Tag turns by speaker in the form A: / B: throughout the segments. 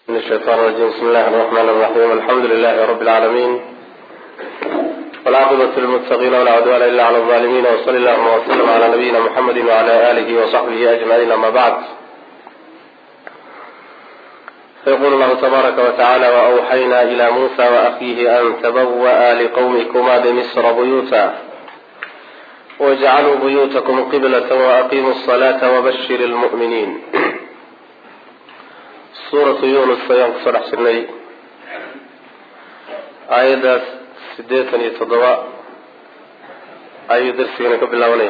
A: من الشيطان الرجيم. بسم الله الرحمن الرحيم. الحمد لله رب العالمين والعاقبة للمتقين ولا عدوان إلا على الظالمين، وصلى الله وسلم على نبينا محمد وعلى آله وصحبه أجمعين. أما بعد، فيقول الله تبارك وتعالى: وأوحينا إلى موسى وأخيه أن تبوأ لقومكما بمصر بيوتا واجعلوا بيوتكم قبلة وأقيموا الصلاة وبشر المؤمنين. سورة يونس ayaan kusoo dhex jirnay aayadaas 87 ayuu darsigana ka bilaabanaya.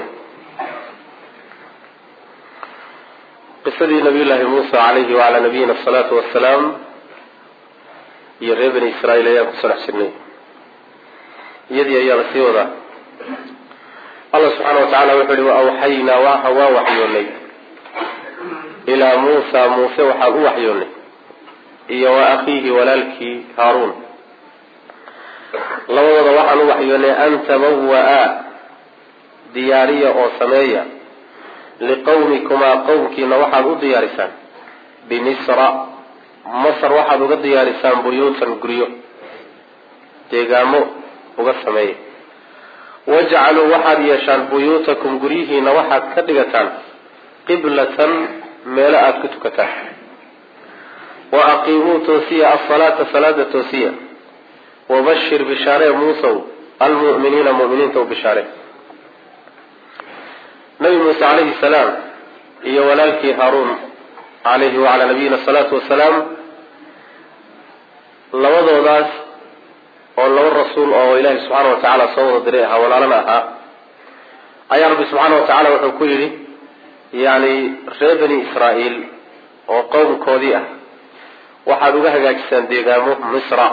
A: qisadii nabiyullaahi muusa calayhi wacalaa nabiyina asalaatu wassalaam iyo reer bani israa'iil ayaan kusoo dhex jirnay. iyadii ayaa la sii wadaa. allah subxaana wa tacaala wuxuu yihi: waawxaynaa waa waxyoonay ilaa muusa muuse waxaan u waxyoonay iyo wa akhiihi walaalkii haaruun, labadooda waxaan u waxyoonay an tabawa'a diyaariya oo sameeya liqawmikumaa qowmkiina waxaad u diyaarisaan bimisra masr waxaad uga diyaarisaan buyuutan guryo deegaamo uga sameeya. wajcaluu waxaad yeeshaan buyuutakum guryihiina waxaad ka dhigataan qiblatan meelo aada ku tukataan. wa aqiimuu toosiya asalaata salaada toosiya. wabashir bishaaree muusow almu'miniina mu'miniinta u bishaare. nabi muuse calayhi salaam iyo walaalkii haaruun calayhi wacalaa nabiyina asalaatu wassalaam, labadoodaas oo laba rasuul oo ilaahi subxaana wa tacaala soo wada diray ahaa, walaalana ahaa, ayaa rabbi subxaana wa tacaala wuxuu ku yidhi reer bani israa'iil oo qowmkoodii ah waxaad uga hagaajisaan deegaamo misra,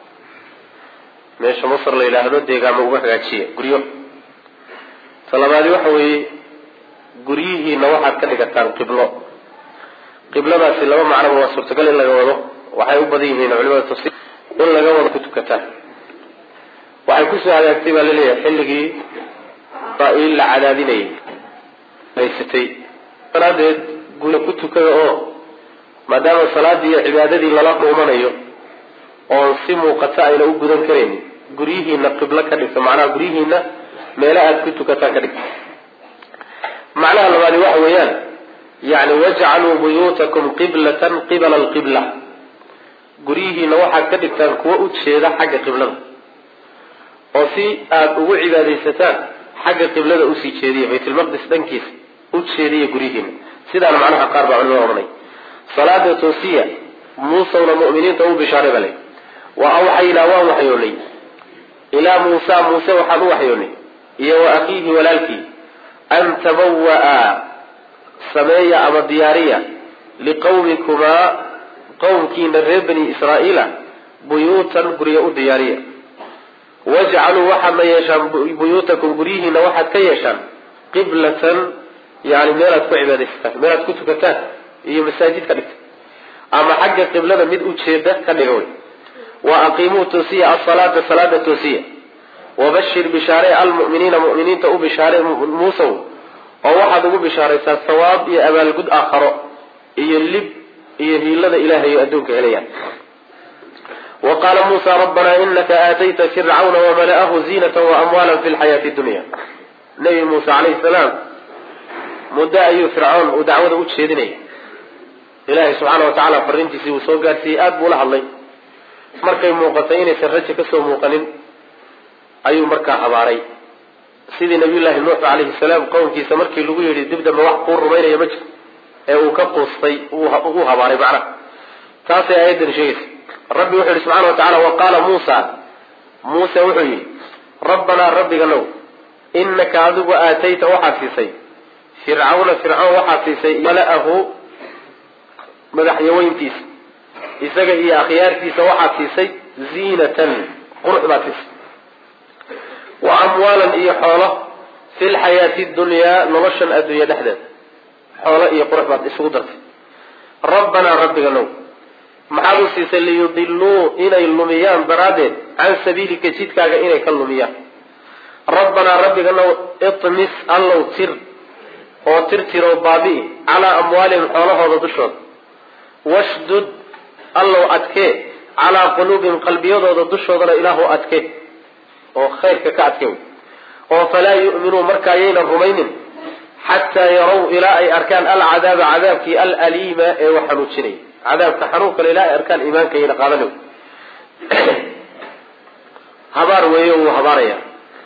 A: meesha masr la yidhaahdo deegaamo uga hagaajiya guryo. talabaadi waxa weeye guryihiina waxaad ka dhigataan qiblo. qibladaasi laba macnoba waa suurtagal in laga wado, waxay u badan yihiin culimada tafsiir in laga wado ku tukataan. waxay kusoo hagaagtay baa laleeyahay xilligii israa'iil la cadaadinayay haysatay daraadeed guryo ku tukada, oo maadaama salaadii iyo cibaadadii lala dhuumanayo oon si muuqata ayna u gudan karaynin, guryihiina qiblo ka dhigta, macnaha guryihiina meelo aada ku tukataan ka dhigta. macnaha labaadi waxa weeyaan wajcaluu buyuutakum qiblatan qibala alqibla, guryihiina waxaad ka dhigtaan kuwa u jeeda xagga qiblada, oo si aada ugu cibaadaysataan xagga qiblada usii jeediya, baytulmaqdis dhankiisa u jeediya guryihiina. sidaana macnaha qaar baa culimada odhanay. salaada toosiya muusawna mu'miniinta u bishaaray bale. wa awxaynaa waan waxyoonay ilaa muusa muuse waxaan u waxyoonay iyo wa akhiihi walaalkii an tabawa'a sameeya ama diyaariya liqawmikumaa qowmkiina reer bani israa'iila buyuutan guryo u diyaariya. wajcaluu waxaadna yeeshaan buyuutakum guryihiina waxaad ka yeeshaan qiblatan, meelaad ku cibaadaysataan, meelaad ku tukataan iyo masaajid ka dhigta, ama xagga qiblada mid u jeeda ka dhiga wey. wa aqiimuu toosiya asalaata salaada toosiya. wabashir bishaare almu'miniina mu'miniinta u bishaare muusow, oo waxaad ugu bishaaraysaa sawaab iyo abaalgud aakharo iyo lib iyo hiilada ilaahay adduunka helayaan. wa qaala muusa rabbanaa inaka aatayta fircawna wamala'ahu ziinata waamwaalan fi lxayaati dunya. nabi muuse calayhi salaam muddo ayuu fircoon uu dacwada u jeedinayay. ilaahay subxaana wa tacaala fariintiisii uu soo gaarsiiyey, aada buu la hadlay. markay muuqatay inaysan rajo kasoo muuqanin ayuu markaa habaaray, sidii nabiyullaahi nuux calayhi salaam qowmkiisa markii lagu yidhi dib dambe wax kuu rumaynaya ma jiro, ee uu ka quustay uu habaaray. macnaha taasay aayaddan sheegaysa. rabbi wuxuu yihi subxana wa tacala: wa qaala muusa muuse wuxuu yidhi rabbanaa rabbiganow inaka adigu aatayta waxaad siisay fircawna fircoon waxaad siisay mala'ahu madaxyaweyntiisa, isaga iyo akhyaartiisa waxaad siisay ziinatan qurux baad siisay, wa amwaalan iyo xoolo fi lxayaati dunyaa noloshan adduunya dhexdeeda, xoolo iyo qurux baad isugu dartay. rabbanaa rabbiganow maxaad u siisay liyudiluu inay lumiyaan daraaddeed can sabiilika jidkaaga inay ka lumiyaan. rabbanaa rabbiganow itmis allow tir oo tirtiroo baabi'i calaa amwaalihim xoolahooda dushooda, washdud allow adkee calaa quluubihim qalbiyadooda dushooda ilaahu adkee oo khayrka ka adkee oo falaa yu'minuu marka ayayna rumaynin xataa yarow ilaa ay arkaan alcadaaba cadaabkii alaliima ee wax xanuujinaya cadaabka xanuunka ilaa ay arkaan iimaanka ayayna qaadanayn habaar weeye wuu habaaraya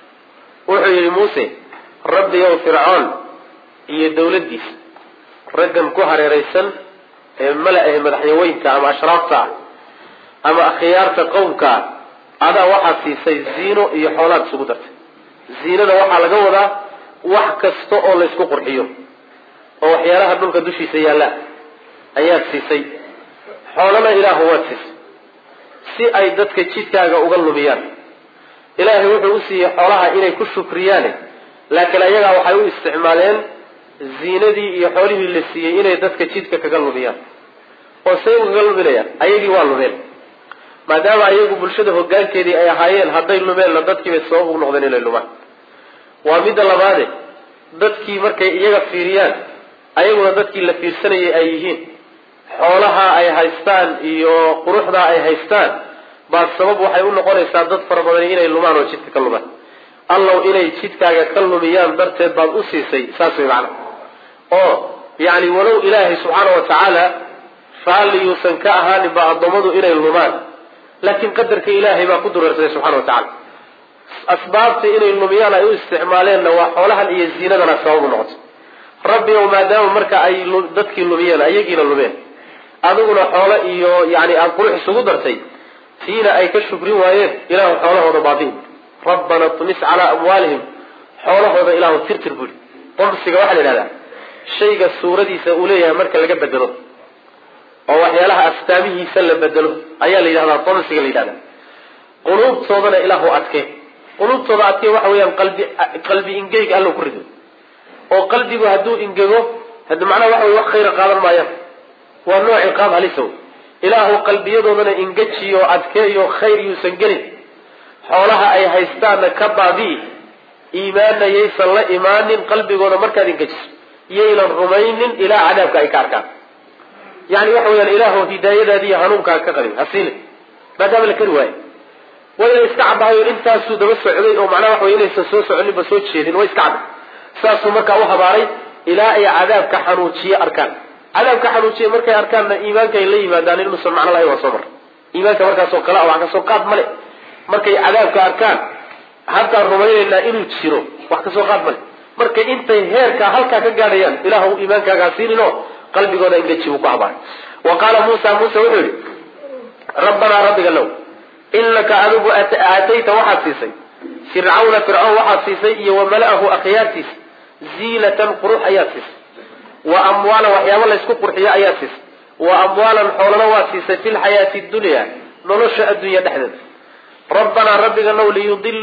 A: wuxuu yidhi muuse rabbiyow fircoon iyo dawladdiisa raggan ku hareeraysan ee mala-ah madaxyaweynta ama ashraafta ah ama akhyaarta qowmka adaa waxaad siisay ziino iyo xoolaad isugu dartay ziinada waxaa laga wadaa wax kasta oo la isku qurxiyo oo waxyaalaha dhulka dushiisa yaalla ayaad siisay xoolana ilaahu waad siisay si ay dadka jidkaaga uga lumiyaan ilaahay wuxuu u siiyey xoolaha inay ku shukriyaan laakiin ayagaa waxay u isticmaaleen ziinadii iyo xoolihii la siiyey inay dadka jidka kaga lumiyaan oo say ugaga luminayaan ayagii waa lumeen maadaama ayagu bulshada hoggaankeedii ay ahaayeen hadday lumeenna dadkiibay sabab ugu noqdeen inay lumaan waa midda labaade dadkii markay iyaga fiiriyaan ayaguna dadkii la fiirsanayay ay yihiin xoolaha ay haystaan iyo quruxda ay haystaan baa sabab waxay u noqonaysaa dad fara badan inay lumaan oo jidka ka lumaan allow inay jidkaaga ka lumiyaan darteed baad u siisay saas way macna oo yacni walow ilaahay subxaana wa tacaala raalli yuusan ka ahaanin ba addoommadu inay lumaan laakiin qadarka ilaahay baa ku dureersaday subxana wa tacala asbaabta inay lumiyaan ay u isticmaaleenna waa xoolahan iyo ziinadana sabab u noqoto rabbi ow maadaama marka ay dadkii lumiyeen ayagiina lumeen adiguna xoolo iyo yani aada qurux isugu dartay tiina ay ka shukrin waayeen ilaahu xoolahooda baabi'in rabbana tumis calaa amwaalihim xoolahooda ilaahu tirtir buri qomsiga waxaa la yidhahdaa shayga suuradiisa uu leeyahay marka laga bedelo oo waxyaalaha astaamihiisa la bedelo ayaa la yidhahdaa qomsiga la yidhahdaa quluubtoodana ilaahu adkee quluubtooda adkee waxa weeyaan qalbi ingeyg allow ku rido oo qalbigu hadduu ingego hadi macnaha waxa wey wax khayra qaadan maayaan waa nooc ciqaab halisa wey ilaahu qalbiyadoodana ingejiyo adkeeyo khayr yuusan gelin xoolaha ay haystaanna ka baabi'i iimaanna yaysan la imaanin qalbigooda markaad ingejiso yaynan rumaynin ilaa cadaabka ay ka arkaan yani waxa weyaan ilaahu hidaayadaadiiyo hanuunkaa ka qadin hasiine maadaama la kari waayo waa inay iska caddahayo intaasuu daba socday oo macnaha waxa wey inaysan soo soconinba soo jeedin waa iska cadda saasuu markaa u habaaray ilaa ay cadaabka xanuujiye arkaan cadaabka xanuujiye markay arkaanna iimaanka ay la yimaadaan inuusan macno lahayn waa soo mar iimaanka markaasoo kale wax kasoo qaad male markay cadaabka arkaan haddaan rumaynaynaa inuu jiro wax kasoo qaad male markay intay heerkaa halkaa ka gaadhayaan ilaahu iimaankaagaa siinin oo qalbigooda ingeji buu ku habaaray wa qaala muusa wuxuu yihi rabbanaa rabbiga low inaka adigu aatayta waxaad siisay fircawn waxaad siisay iyo wamala-ahu akhyaartiisa ziinatan qurux ayaad siisay wa amwaalan waxyaaba laysku qurxiyo ayaad siisay wa amwaalan xoolana waad siisay fi lxayaati dunya nolosha addunya dhexdeeda rabbanaa rabbiga now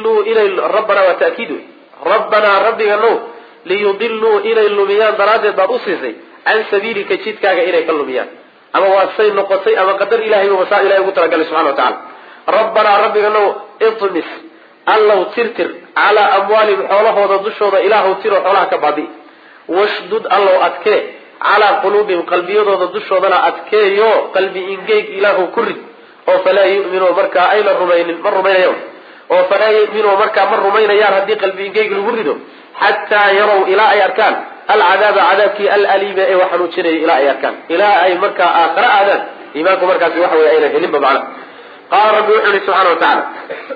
A: rabbanaa waa ta'kiid wey rabbanaa rabbiga now liyudiluu inay lumiyaan daraaddeed baad u siisay can sabiilika jidkaaga inay ka lumiyaan ama waa say noqotay ama qadar ilahay masaa ilahay ugu talagalay subxana wa tacala rabbanaa rabbiga now itmis allow tirtir calaa amwaalihim xoolahooda dushooda ilaahu tiro xoolaha ka baabi'i washdud allow adkee calaa quluubihim qalbiyadooda dushoodana adkeeyo qalbi ingeyg ilaahu ku rid oo falaa yu'minuu markaa ayna rumaynin ma rumaynayan oo falaa yu'minuu markaa ma rumaynayaan haddii qalbi ingeyg lagu rido xataa yarow ilaa ay arkaan alcadaaba cadaabkii alaliima ee wax xanuujinaya ilaa ay arkaan ilaa ay markaa aakhare aadaan iimaanku markaasi waxa wey aynan helinba macna qaala rabbi wuxuu yihi subxana wa tacaala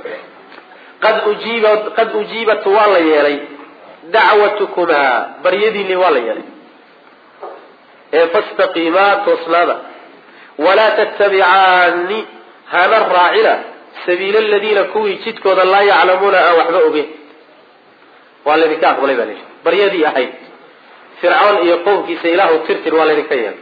A: qad ujiibat waa la yeelay dacwatukumaa baryadiinni waa la yeelay ee fastaqiimaa toosnaada walaa tattabicaani hana raacina sabiila aladiina kuwii jidkooda laa yaclamuuna aan waxba ogeyn waa laydinka aqbalay baa layihi baryadii ahayd fircoon iyo qowmkiisa ilaahu tirtir waa laydinka yeelay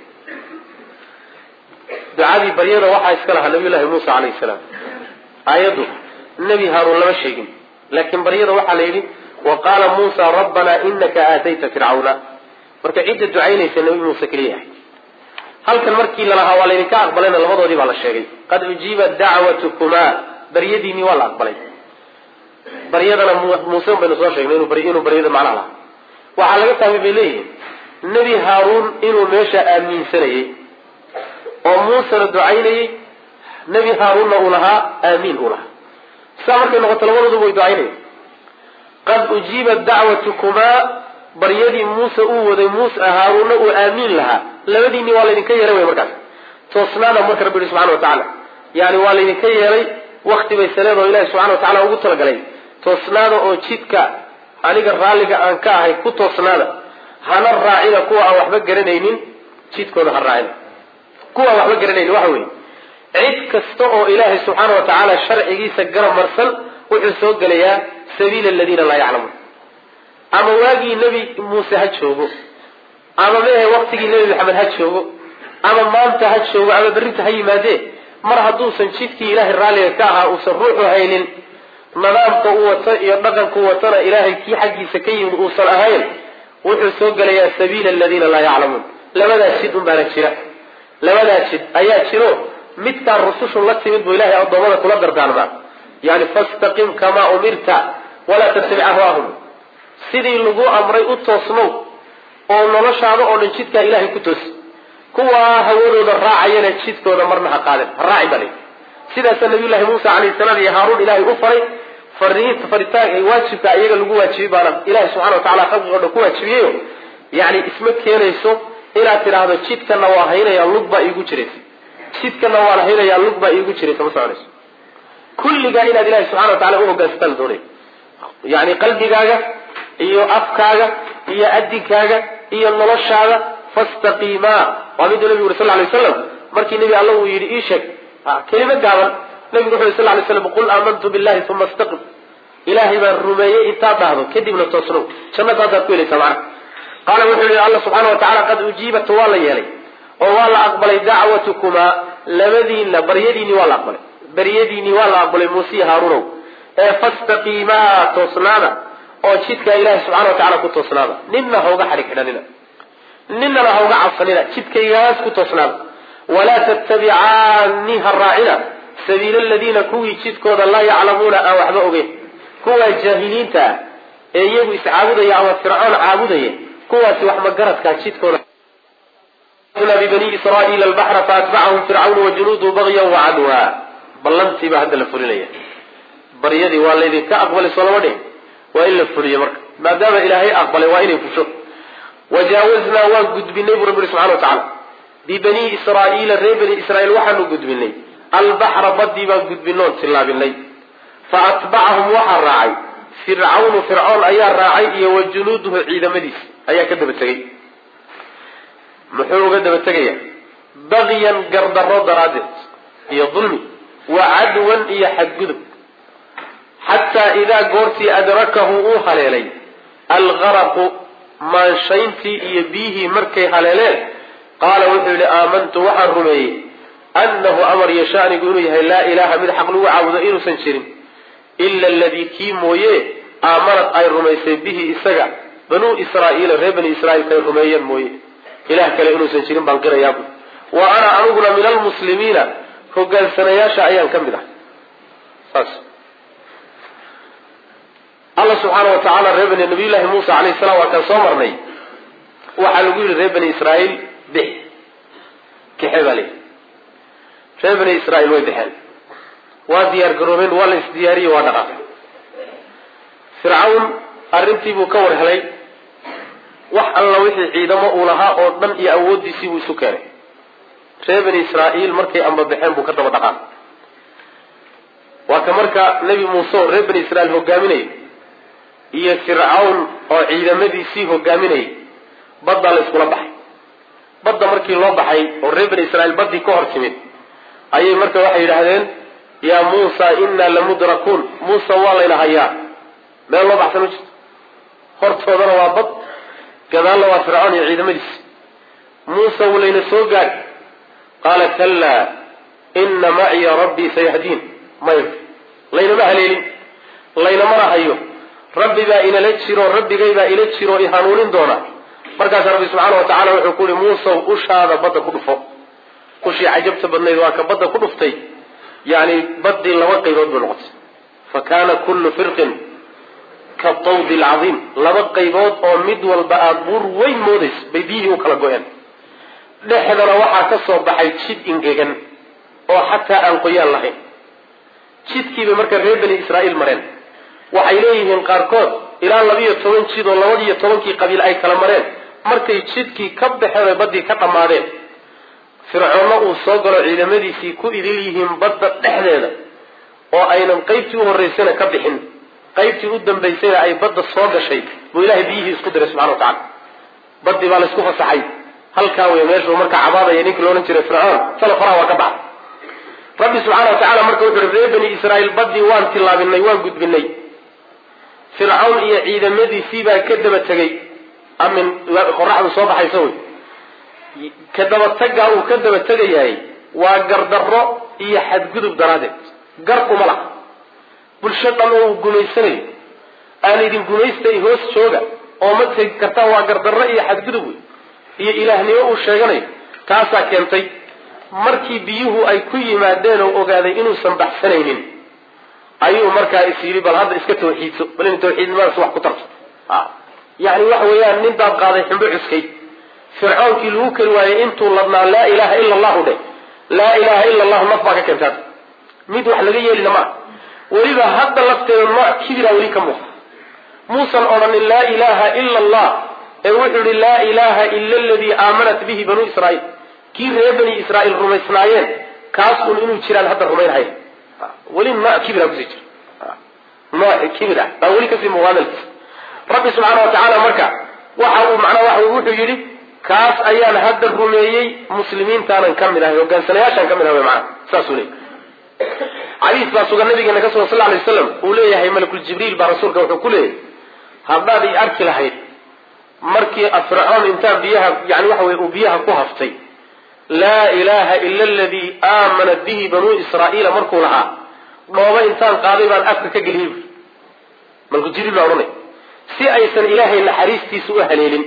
A: ducadii baryada waxaa iska lahaa nabiy llahi muusa calayhi salaam aayaddu nebi haaruun lama sheegin laakiin baryada waxaa la yidhi wa qaala muusa rabbanaa inaka aatayta fircawna marka cidda ducaynaysa nabi muuse keliya ahay halkan markii lalahaa waa laydinka aqbalayna labadoodii baa la sheegay qad ujiibat dacwatukumaa baryadiinii waa la aqbalay baryadana muuse baynu soo sheegnay inuu baryada macnaha lahaa waxaa laga fahmay bay leeyihiin nebi haaruun inuu meesha aaminsanayay وموسى دعيني نبي هارون ولها آمين ولها سامرك نقطة الولد ويدعيني قد أجيبت دعوتكما بريدي موسى وذي موسى هارون وآمين لها لمديني والدين كي يروي مركز توصلنا مركز ربي سبحانه وتعالى يعني والدين كي يروي وقت بيسلام إله سبحانه وتعالى وقلت لك عليه توصلنا وشيتك أنيق الرالك أنكا هي كو توصلنا هنا الراعينا كوا أو أحبك جرنينين شيتك وده الراعينا كوا أو أحبك جرنينين وحوي عيد كستو إله سبحانه وتعالى شرعي سجر مرسل وحسوق ليا سبيل الذين لا يعلمون أما واجي النبي موسى هتشوفه أما ما وقت النبي محمد هتشوفه أما ما أنت هتشوفه أما بريت هاي ماذا مرة دوسا شيتك إله الرالي كاها وسروحه هيلين نظام قوة يبقى قوتنا إلهي كي حقي سكي وصل أهين وحسوق ليا سبيل الذين لا يعلمون لماذا شد مبارك شراء لماذا شد أيات شروع متى الرسوش الله تمد بإلهي أضمانا كل أبدر دانما يعني فاستقم كما أمرت ولا تتبع أهواهم سيدي اللقوء أمري أتصنو ونرش هذا ونشدك إلهي كتوس كوا هورو الراعي نشدك ونمرنها قادم الراعي بني سيدا سنبي الله موسى عليه السلام يا هارون إلهي أفري فريتاك واجبك أيها اللقوء واجبانا إلهي سبحانه وتعالى خلقه ونكوه واجبيه يعني اسمك هنا يسو إلى ترى هذا شدك النواهين يا اللقبة يقول شريف شدك النواهين يا اللقبة يقول شريف مصاريس كل جاهنا إلهي سبحانه وتعالى هو قاستل دوني يعني قلبي كاجا إيو أفكاجا إيو أدي كاجا إيو النلش هذا فاستقيما وعمد النبي صلى الله عليه وسلم مركي النبي الله يري إيشك كلمة قابل النبي صلى الله عليه وسلم قل آمنت بالله ثم استقم إلهي من الرمية إتابع هذا كدي من التصنو شما هذا كويلي سمعنا قال وحي الله سبحانه وتعالى قد أجيبت والله يلي ووالله أقبل دعوتكما لمدين بريديني والله أقبل بريديني والله أقبل موسى هارون فاستقيما تصنانا oo jidka Ilaahay subhanahu wa ta'ala ku toosnaada ninna hooga xarig xidhanina ninna la hooga cafsanina jidkaygaas ku toosnaada wala tattabi'ani harra'ina sabiil alladina kuwi jidkooda la ya'lamuna aw waxba ogeyn kuwa jahiliinta ee iyagu iscaabudaya ama fir'aun caabudaya kuwaasi wax ma garadka jidkooda ila bani israa'il al-bahr fa'atba'ahum fir'aun wa junuduhu baghyan wa 'adwa ballanti ba hadda la fulinaya bariyadi waa leedin ka aqbalay salawade وإلا فرية مرك ما دام إلهي أقبل وإنه فشو وجاوزنا وقد بني رب سبحانه وتعالى ببني إسرائيل بني إسرائيل وحنوا قد بني البحر بدي وقد بنون سلا بني فأتبعهم وحر راعي فرعون أيا راعي وجنوده عيد مديس أيا كذب التقي محور كذب التقي بغيا قرد الرد رادت هي ظلمي وعدوا هي حد حتى إذا قرتي أدركه أوحليلي الغرق ما شينتي يبيه مركي حليلين قال وحي آمنت وحرمي أنه أمر يشاني قولي لا إله من حق له عبد إنه سنشرين إلا الذي كيمويه آمنت أي رميسي به إسجع بنو إسرائيل بني إسرائيل كي رميا مويه إله كلا إنه سنشرين بانقر يابو وأنا أنقل من المسلمين فقال سنياشا أيام كم بدا الله سبحانه وتعالى ربنا النبي الله موسى عليه السلام وكان صمرني وحلقوا ربنا إسرائيل به كحبالي ربنا إسرائيل ويدحل وديار قرومين ولا إسدياري ودقاق فرعون أرمتي بكور هلي الله وحي عيدما أولها أردن يأود يسيب سكاري ربنا إسرائيل مركي أما بحين بكرة ودقاق وكمركا نبي موسى ربنا إسرائيل هو قامني iyo fircawn oo ciidamadiisii hogaaminay badda la isku baxay badda markii loo baxay oo reer Israa'iil baddi ka hortimid ayay marka waxay yiraahdeen ya Musa inna lamudrakun Musa wala ilaha meel loo baxsan jirto hortoodana waa bad gadaal waa fircawn iyo ciidamadiis Musa wlayna soo gaar qala kalla inna ma'i rabbi sayahdin layna mahalin layna marahayo ربي با إلى لجيرو ربي با إلى لجيرو إهانولين دونا مركز ربي سبحانه وتعالى ويقول موسى وش هذا بدا كدفو وشي عجبت بالنيد واك بدا كدفتي يعني بدي لوقي رد بالغط فكان كل فرق كالطود العظيم لوقي رد أو مد والبآبور وين مودس بيديه وكلا قوين dhexdana waxaa ka soo baxay jid ingegan oo xataa aan qoyaan lahayn. jidkiibay marka reer bani israa'iil mareen. waxay leeyihiin qaarkood ilaa 12 jid oo 12 qabiil ay kala mareen markay jidkii ka baxeen badii ka dhamaadeen. fircoonna uu soo galo ciidamadiisii ku idil yihiin badda dhexdeeda oo aynan qaybtii u horeysana ka bixin, qaybtii u dambaysayna ay badda soo gashay buu ilaahay biyihii isku diray subxana wa tacaala. badii baa la isku fasaxay. halkaa wey meeshuu marka cabaadaya ninkii loohan jiray fircoon tala faraha waa ka baxay. rabbi subxaana wa tacaala marka wuxu uhi reer bani israa'iil badii waan tillaabinay, waan gudbinay. fircawn iyo ciidamadiisii baa ka daba tegey. amin qoraxdu soo baxaysa wey. ka daba tagaa uu ka daba tegayahay waa gardarro iyo xadgudub daraaddeed. gar uma laha bulsho dhan oo uu gumaysanayo aan idin gumaystay hoos jooga oo ma tegi kartaa. waa gardarro iyo xadgudub wey iyo ilaahnimo uu sheeganayo. taasaa keentay markii biyuhu ay ku yimaadeen oo ogaaday inuusan baxsanaynin ayuu markaa is yidhi bal hadda iska tawxiidso, bal in tawxiidnimadaas wax ku tarto. yani waxa weeyaan nin baad qaaday ximbo cuskay. fircoonkii lagu keli waayey intuu ladnaa laa ilaha ila allahu dheh. laa ilaha ila allahu naf baa ka keentaad mid wax laga yeelina maa. weliba hadda lafteeda nooc kibira weli ka muuqda. muusan odhanin laa ilaha ila allah ee wuxuu yihi laa ilaha ila aladii aamanat bihi banuu israa'iil. kii reer bani israa'iil rumaysnaayeen kaas un inuu jiraan hadda rumaynhaya. weli nooc kibira kusii jira. nooc kibira baa weli kasii muuqaadalkiisa. rabbi subxaana wa tacaala marka waxa uu macnaa wuxuu yidhi kaas ayaan hadda rumeeyey, muslimiintaanan ka mid ahay, hogaansanayaashaan ka mid ahay macana saasuu leeyay. xadiis baa sugan nabigeena ka sugan sal alay wasalam uu leeyahay malakul jibriil baa rasuulka wuxuu ku leeyahay haddaad i arki lahayd markii fircoon intaa biyaha yani waxa weye uu biyaha ku haftay laa ilaha ila aladii aamanat bihi banuu israa'iila markuu lahaa dhooba intaan qaaday baan afka ka geliyey. malakul jibriil baa odhanay si aysan ilaahay naxariistiisa u haleelin.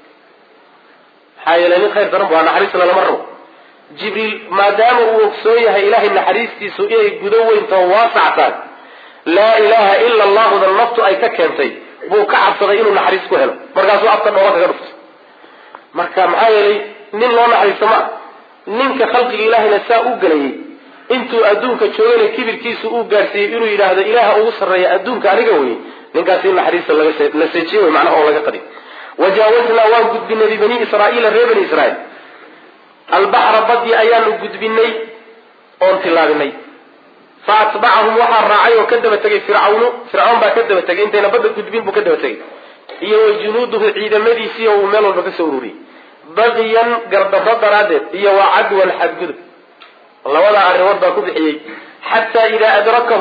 A: maxaa yeelay nin khayr daran waa naxariisna lama rabo. jibriil maadaama uu ogsoon yahay ilaahay naxariistiisu inay gudo weynto waasactaan laa ilaha ila allahuda naftu ay ka keentay buu ka cabsaday inuu naxariis ku helo. markaasuu afka dhooba kaga dhuftay. marka maxaa yeelay nin loo naxariisto maa. ninka khalqiga ilaahayna saa u gelayay intuu adduunka joogana kibirkiisu uu gaarsiiyey inuu yidhaahdo ilaaha ugu sarreeya adduunka aniga wey. ninkaasi in naxariista la seejiye wey macnaha oo laga qadi. wajaawaznaa waan gudbinay bibani israa'iila reer bani israa'iil albaxra badii ayaanu gudbinay oon tillaabinay. fa atbacahum waxaa raacay oo ka daba tegay fircawn baa ka daba tegay. intayna badda gudbin buu ka daba tegay iyo wa junuuduhu ciidamadiisii oo uu meel walba kasoo ururiyey baqiyan gardarro daraaddeed iyo wa cadwan xadgudub. labadaa arrimood baa ku bixiyey. xataa idaa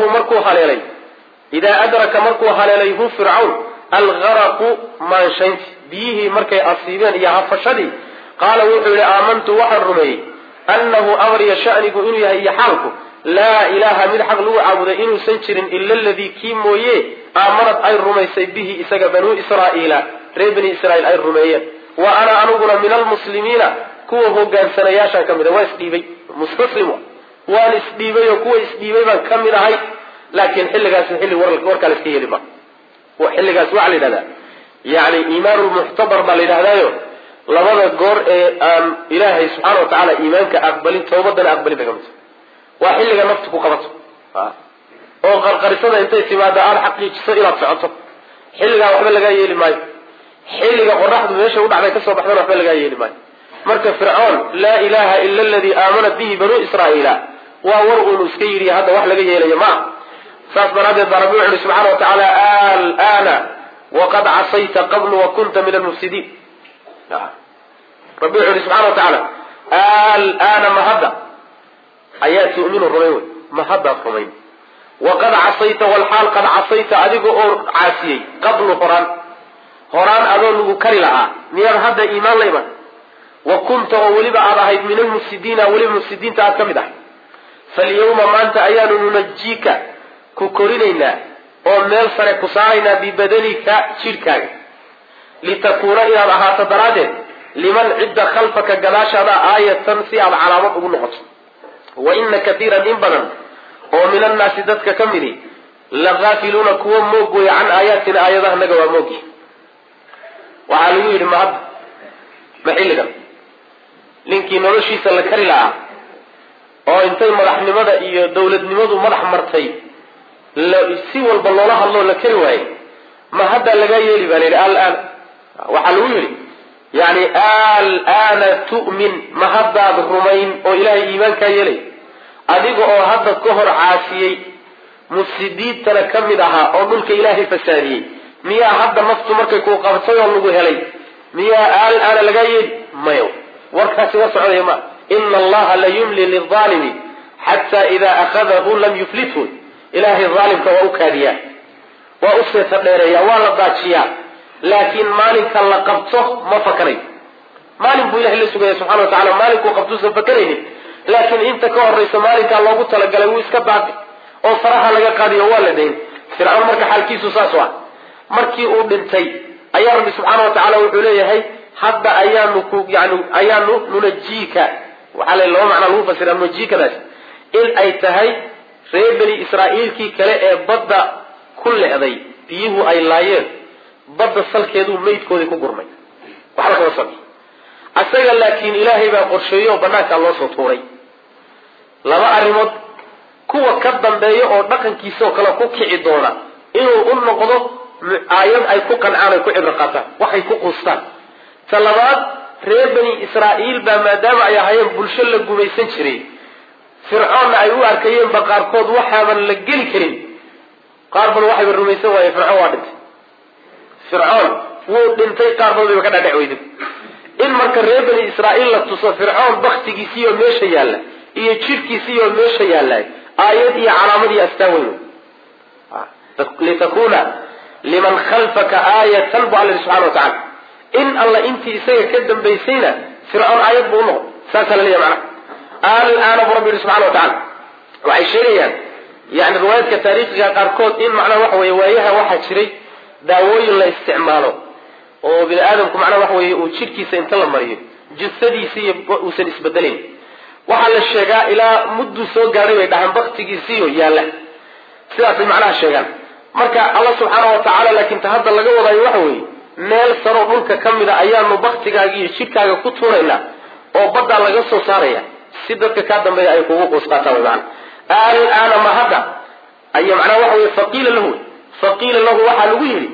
A: adraka markuu haleelay hu fircawn algaraqu maanshaynti biyihii markay asiibeen iyo hafashadii qaala wuxuu yihi aamantu waxaan rumeeyey annahu amriya shanigu inuu yahay iyo xaalku laa ilaaha mid xaq lagu caabuday inuusan jirin ila aladii kii mooye aamanad ay rumaysay bihi isaga banuu israa'iila reer bani israa'iil ay rumeeyeen. wa ana aniguna min almuslimiina kuwa hogaansanayaashaan ka mid ah. waa isdhiibay mustaslim waan isdhiibay oo kuwa isdhiibay baan ka mid ahay. laakiin xilligaasi xilli warkaa la iska yeeli ma. xilligaas waxaa la yidhahdaa yani iimaanu lmuctabar baa la yidhahdaayo labada goor ee aan ilaahay subxaana wa tacaala iimaanka aqbalin tawbadana aqbalin bay ka mid tahay. waa xilliga naftu ku qabato oo qarqarisada intay timaado aada xaqiijiso inaad socoto. xilligaa waxba lagaa yeeli maayo. xilliga qoraxdu meesha u dhacday kasoo baxdana waxba lagaa yeeli maayo. marka fircoon laa ilaha ila aladii aamanat bihi banuu israa'iila waa war uunu iska yidhi hadda wax laga yeelayo maa. saas daraaddeed baa rabbi wuxu uhi subxana wa tacaala alana waqad casayta qablu wa kunta min almufsidiin. rabbi wuxu uhi subxana wa tacaala alana ma hadda ayaa tu'minu rumayn wey. ma haddaad rumayn waqad casayta walxaal qad casayta adiga oo caasiyey qablu horaan adoo lagu kari lahaa miyaad hadda iimaan la iman. wa kunta oo weliba aad ahayd min almufsidiina weliba mufsidiinta aad ka mid ahay. falyawma maanta ayaanu nunajiika ku korinaynaa oo meel sare ku saaraynaa bibadanika jidhkaaga litakuuna inaad ahaato daraaddeed liman cidda khalfaka gadaashaada aayatan si aad calaamad ugu noqoto. wa ina katiiran in badan oo min annaasi dadka ka midi lagaafiluuna kuwa moog wey can aayaatina aayadahanaga waa moogi. waxaa lagu yidhi ma hadda ma xilligan ninkii noloshiisa la kari lahaa oo intay madaxnimada iyo dawladnimadu madax martay si walba loola hadloo la kari waayey ma hadda laga yeeli baa layidhi al-aan waxaa lagu yidhi yani al-aana tu'min ma haddaad rumayn oo ilaahay iimaankaa yeelay adiga oo hadda ka hor caasiyey mufsidiintana ka mid ahaa oo dhulka ilaahay fasaadiyey miyaa hadda naftu markay kuu qabtay oo lagu helay miyaa al-aana laga yeeli mayo warkaasi wa socdaya ma ina allaha la yumli lilaalimi xataa idaa akhadahu lam yuflithu ilaahay aalimka waa u kaadiyaa waa u seeta dheereeyaa waa la daajiyaa laakiin maalinka la qabto ma fakanayo maalin buu ilahay la sugaya subxana wa tacala maalinkuu qabtuusan fakanaynin laakiin inta ka horaysa maalinkaa loogu talagalay wuu iska baabi oo faraha laga qaadiyo waa la dayn fircawn marka xaalkiisu saas u ah markii uu dhintay ayaa rabbi subxaana wa tacala wuxuu leeyahay hadda ayaanu nunajiika waxaa la laba macnaa lagu fasira nunajiikadaas in ay tahay reer bani israa'iilkii kale ee badda ku le'day biyuhu ay laayeen badda salkeeduu maydkoodii ku gurmay waxba kama sami asaga laakiin ilaahay baa qorsheeyey oo banaankaa loo soo tuuray laba arrimood kuwa ka dambeeya oo dhaqankiisa oo kale ku kici doona inuu u noqdo aayad ay ku qancaan ay ku cibro qaataan waxay ku quustaan ta labaad reer bani israa'iil baa maadaama ay ahaayeen bulsho la gumaysan jiray fircoonna ay u arkayeenba qaarkood waxaaban la geli karin qaar badan waxayba rumaysan waayeen fircoon waa dhintay fircoon wuu dhintay qaar badan bayba ka dhaadhac weyday in marka reer bani israa'iil la tuso fircoon baktigiisiioo meesha yaalla iyo jidhkiisiioo meesha yaalla aayad iyo calaamad iyo astaan weyn litakuna liman khalfaka aayatan bu alla subxana wa tacala in alla intii isaga ka dambaysayna fircoon aayad buu unoqday saasaa la leeyahy macnaha al-aana bu rabbi yihi subxana wa tacala waxay sheegayaan yani riwaayaadka taariikhiga qaarkood in macnaha waxa weye waayaha waxaa jiray daawooyin la isticmaalo oo bini aadamku macnaha waxa weye uu jidhkiisa inta la mariyo jusadiisiiyo uusan isbedelayn waxaa la sheegaa ilaa mudduu soo gaadhay bay dhahaan baktigiisiiyo yaalla sidaasay macnaha sheegaan marka alla subxaana wa tacaala laakiin ta hadda laga wadaayo waxa weeye meel saroo dhulka ka mida ayaanu baktigaaga iyo jidhkaaga ku tuuraynaa oo baddaa laga soo saaraya si dadka kaa dambeeya ay kugu quus qaataan wy maana al-aana ma hadda aya macnaha waxa weye faqiila lahu waxaa lagu yidhi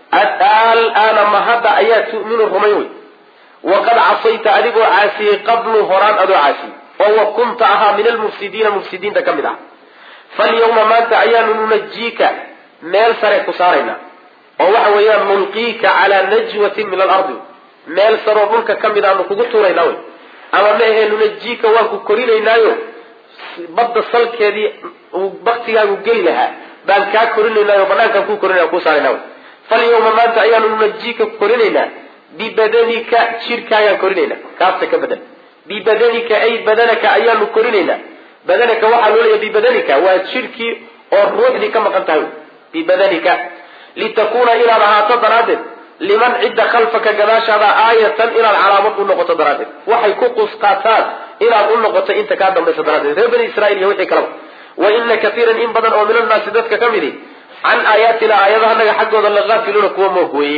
A: al-aana ma hadda ayaa tu'minu rumayn wey waqad casayta adigoo caasiyey qablu horaan adoo caasiyey oo wa kunta ahaa min almufsidiina mufsidiinta ka mid ah falyawma maanta ayaanu nunajiika meel sare ku saaraynaa oo waxa weeyaan nulqiika calaa najwatin min alardi meel saroo dhulka ka mid aanu kugu tuuraynaa wey ama ma ahee nunajiika waan ku korinaynaayo badda salkeedii uu baktigaagu geli lahaa baan kaa korinaynaayo banaankaan kuu korinaya kuu saaraynaa wey falyawma maanta ayaanu nunajiika korinaynaa bibadanika jidhkaagaan korinaynaa kaasta ka badan bibadanika ay badanaka ayaanu korinaynaa badanaka waxaa loo leeya bibadanika waa jidhkii oo ruuxdii ka maqan tahay bibadanika litakuna inaad ahaato daraaddeed liman cidda khalfaka gadaashaada aayatan inaad calaamad u noqoto daraaddeed waxay ku qusqaataan inaad u noqoto inta kaa dambaysa daraaddeed reer bani israiil iyo wixii kalaba wa ina kaiiran in badan oo min annaasi dadka ka midi can aayaatina aayadahanaga xaggooda lagaafiluuna kuwa moog weeye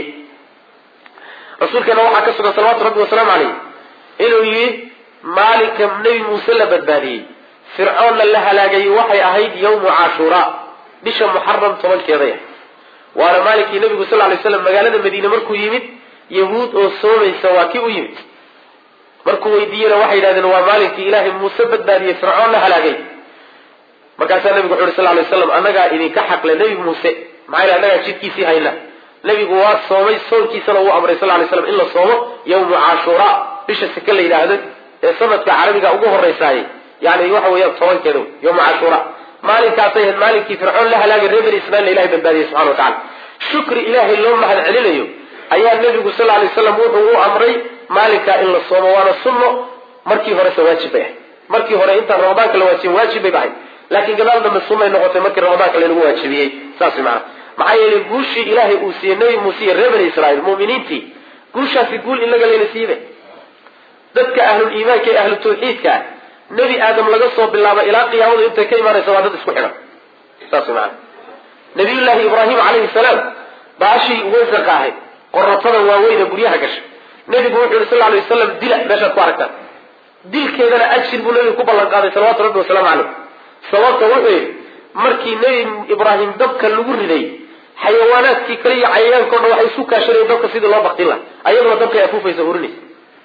A: rasuulkeena waxaa ka sugan salawatu rabbi wasalaamu caleyh inuu yihi maalinka nebi muuse la badbaadiyey fircoonna la halaagayey waxay ahayd yawmu cashuuraa bisha muxaram 10keeday waana maalinkii nabigu sal lay slam magaalada madiine markuu yimid yahuud oo soomaysa waa kii u yimid markuu weydiiyena waxay yidhahdeen waa maalinkii ilaahay muuse badbaadiyey fircoon la halaagay markaasaa nabigu wuxu uri sal lay slam annagaa idinka xaqle nebi muuse maxaa yidhi annagaa jidkiisii hayna nabigu waa soomay soonkiisana uu amray sal lay slam in la soomo yawmu cashuuraa bisha seke la yidhaahdo ee sanadka carabiga ugu horraysaayey yani waxa weeyaan 10keeda yawmu cashuuraa maalinkaasay ahayd maalinkii fircoon la halaagay reer bani israiil ilahay badbaadiyey subxana wa tacala shukri ilaahay loo mahad celinayo ayaa nebigu sal lay slam wuxuu u amray maalinkaa in la soomo waana sunno markii horese waajib bay ahayd markii hore intaan ramadaanka la waajibin waajib bay ahayd laakiin gadaal dambe sunnay noqotay markii ramadaanka laynagu waajibiyey saas macana maxaa yeelay guushii ilaahay uu siiyey nebi muuse iyo reer bani israiil mu'miniintii guushaasi guul inaga layna siibe dadka ahlul iimaanka ee ahlu tawxiidka ah nebi aadam laga soo bilaabo ilaa qiyaamadu intay ka imaanaysa waa dad isku xidhan saas macana nabiyullaahi ibraahim calayhi salaam baashii waysaqa ahayd qoratada waaweyne guryaha gashay nebigu wuxuu yihi sal lay wasalam dila meeshaad ku aragtaan dilkeedana ajir buu nabiga ku ballan qaaday salawaatu rabbi wasalaamu caleyh. sababta wuxuu yidhi markii nebi ibraahim dabka lagu riday xayawaanaadkii kale iyo cayayaankao dhan waxay isu kaashanayeen dabka sidii loo baktin laha, ayaduna dabkay afuufaysa hurinaysa.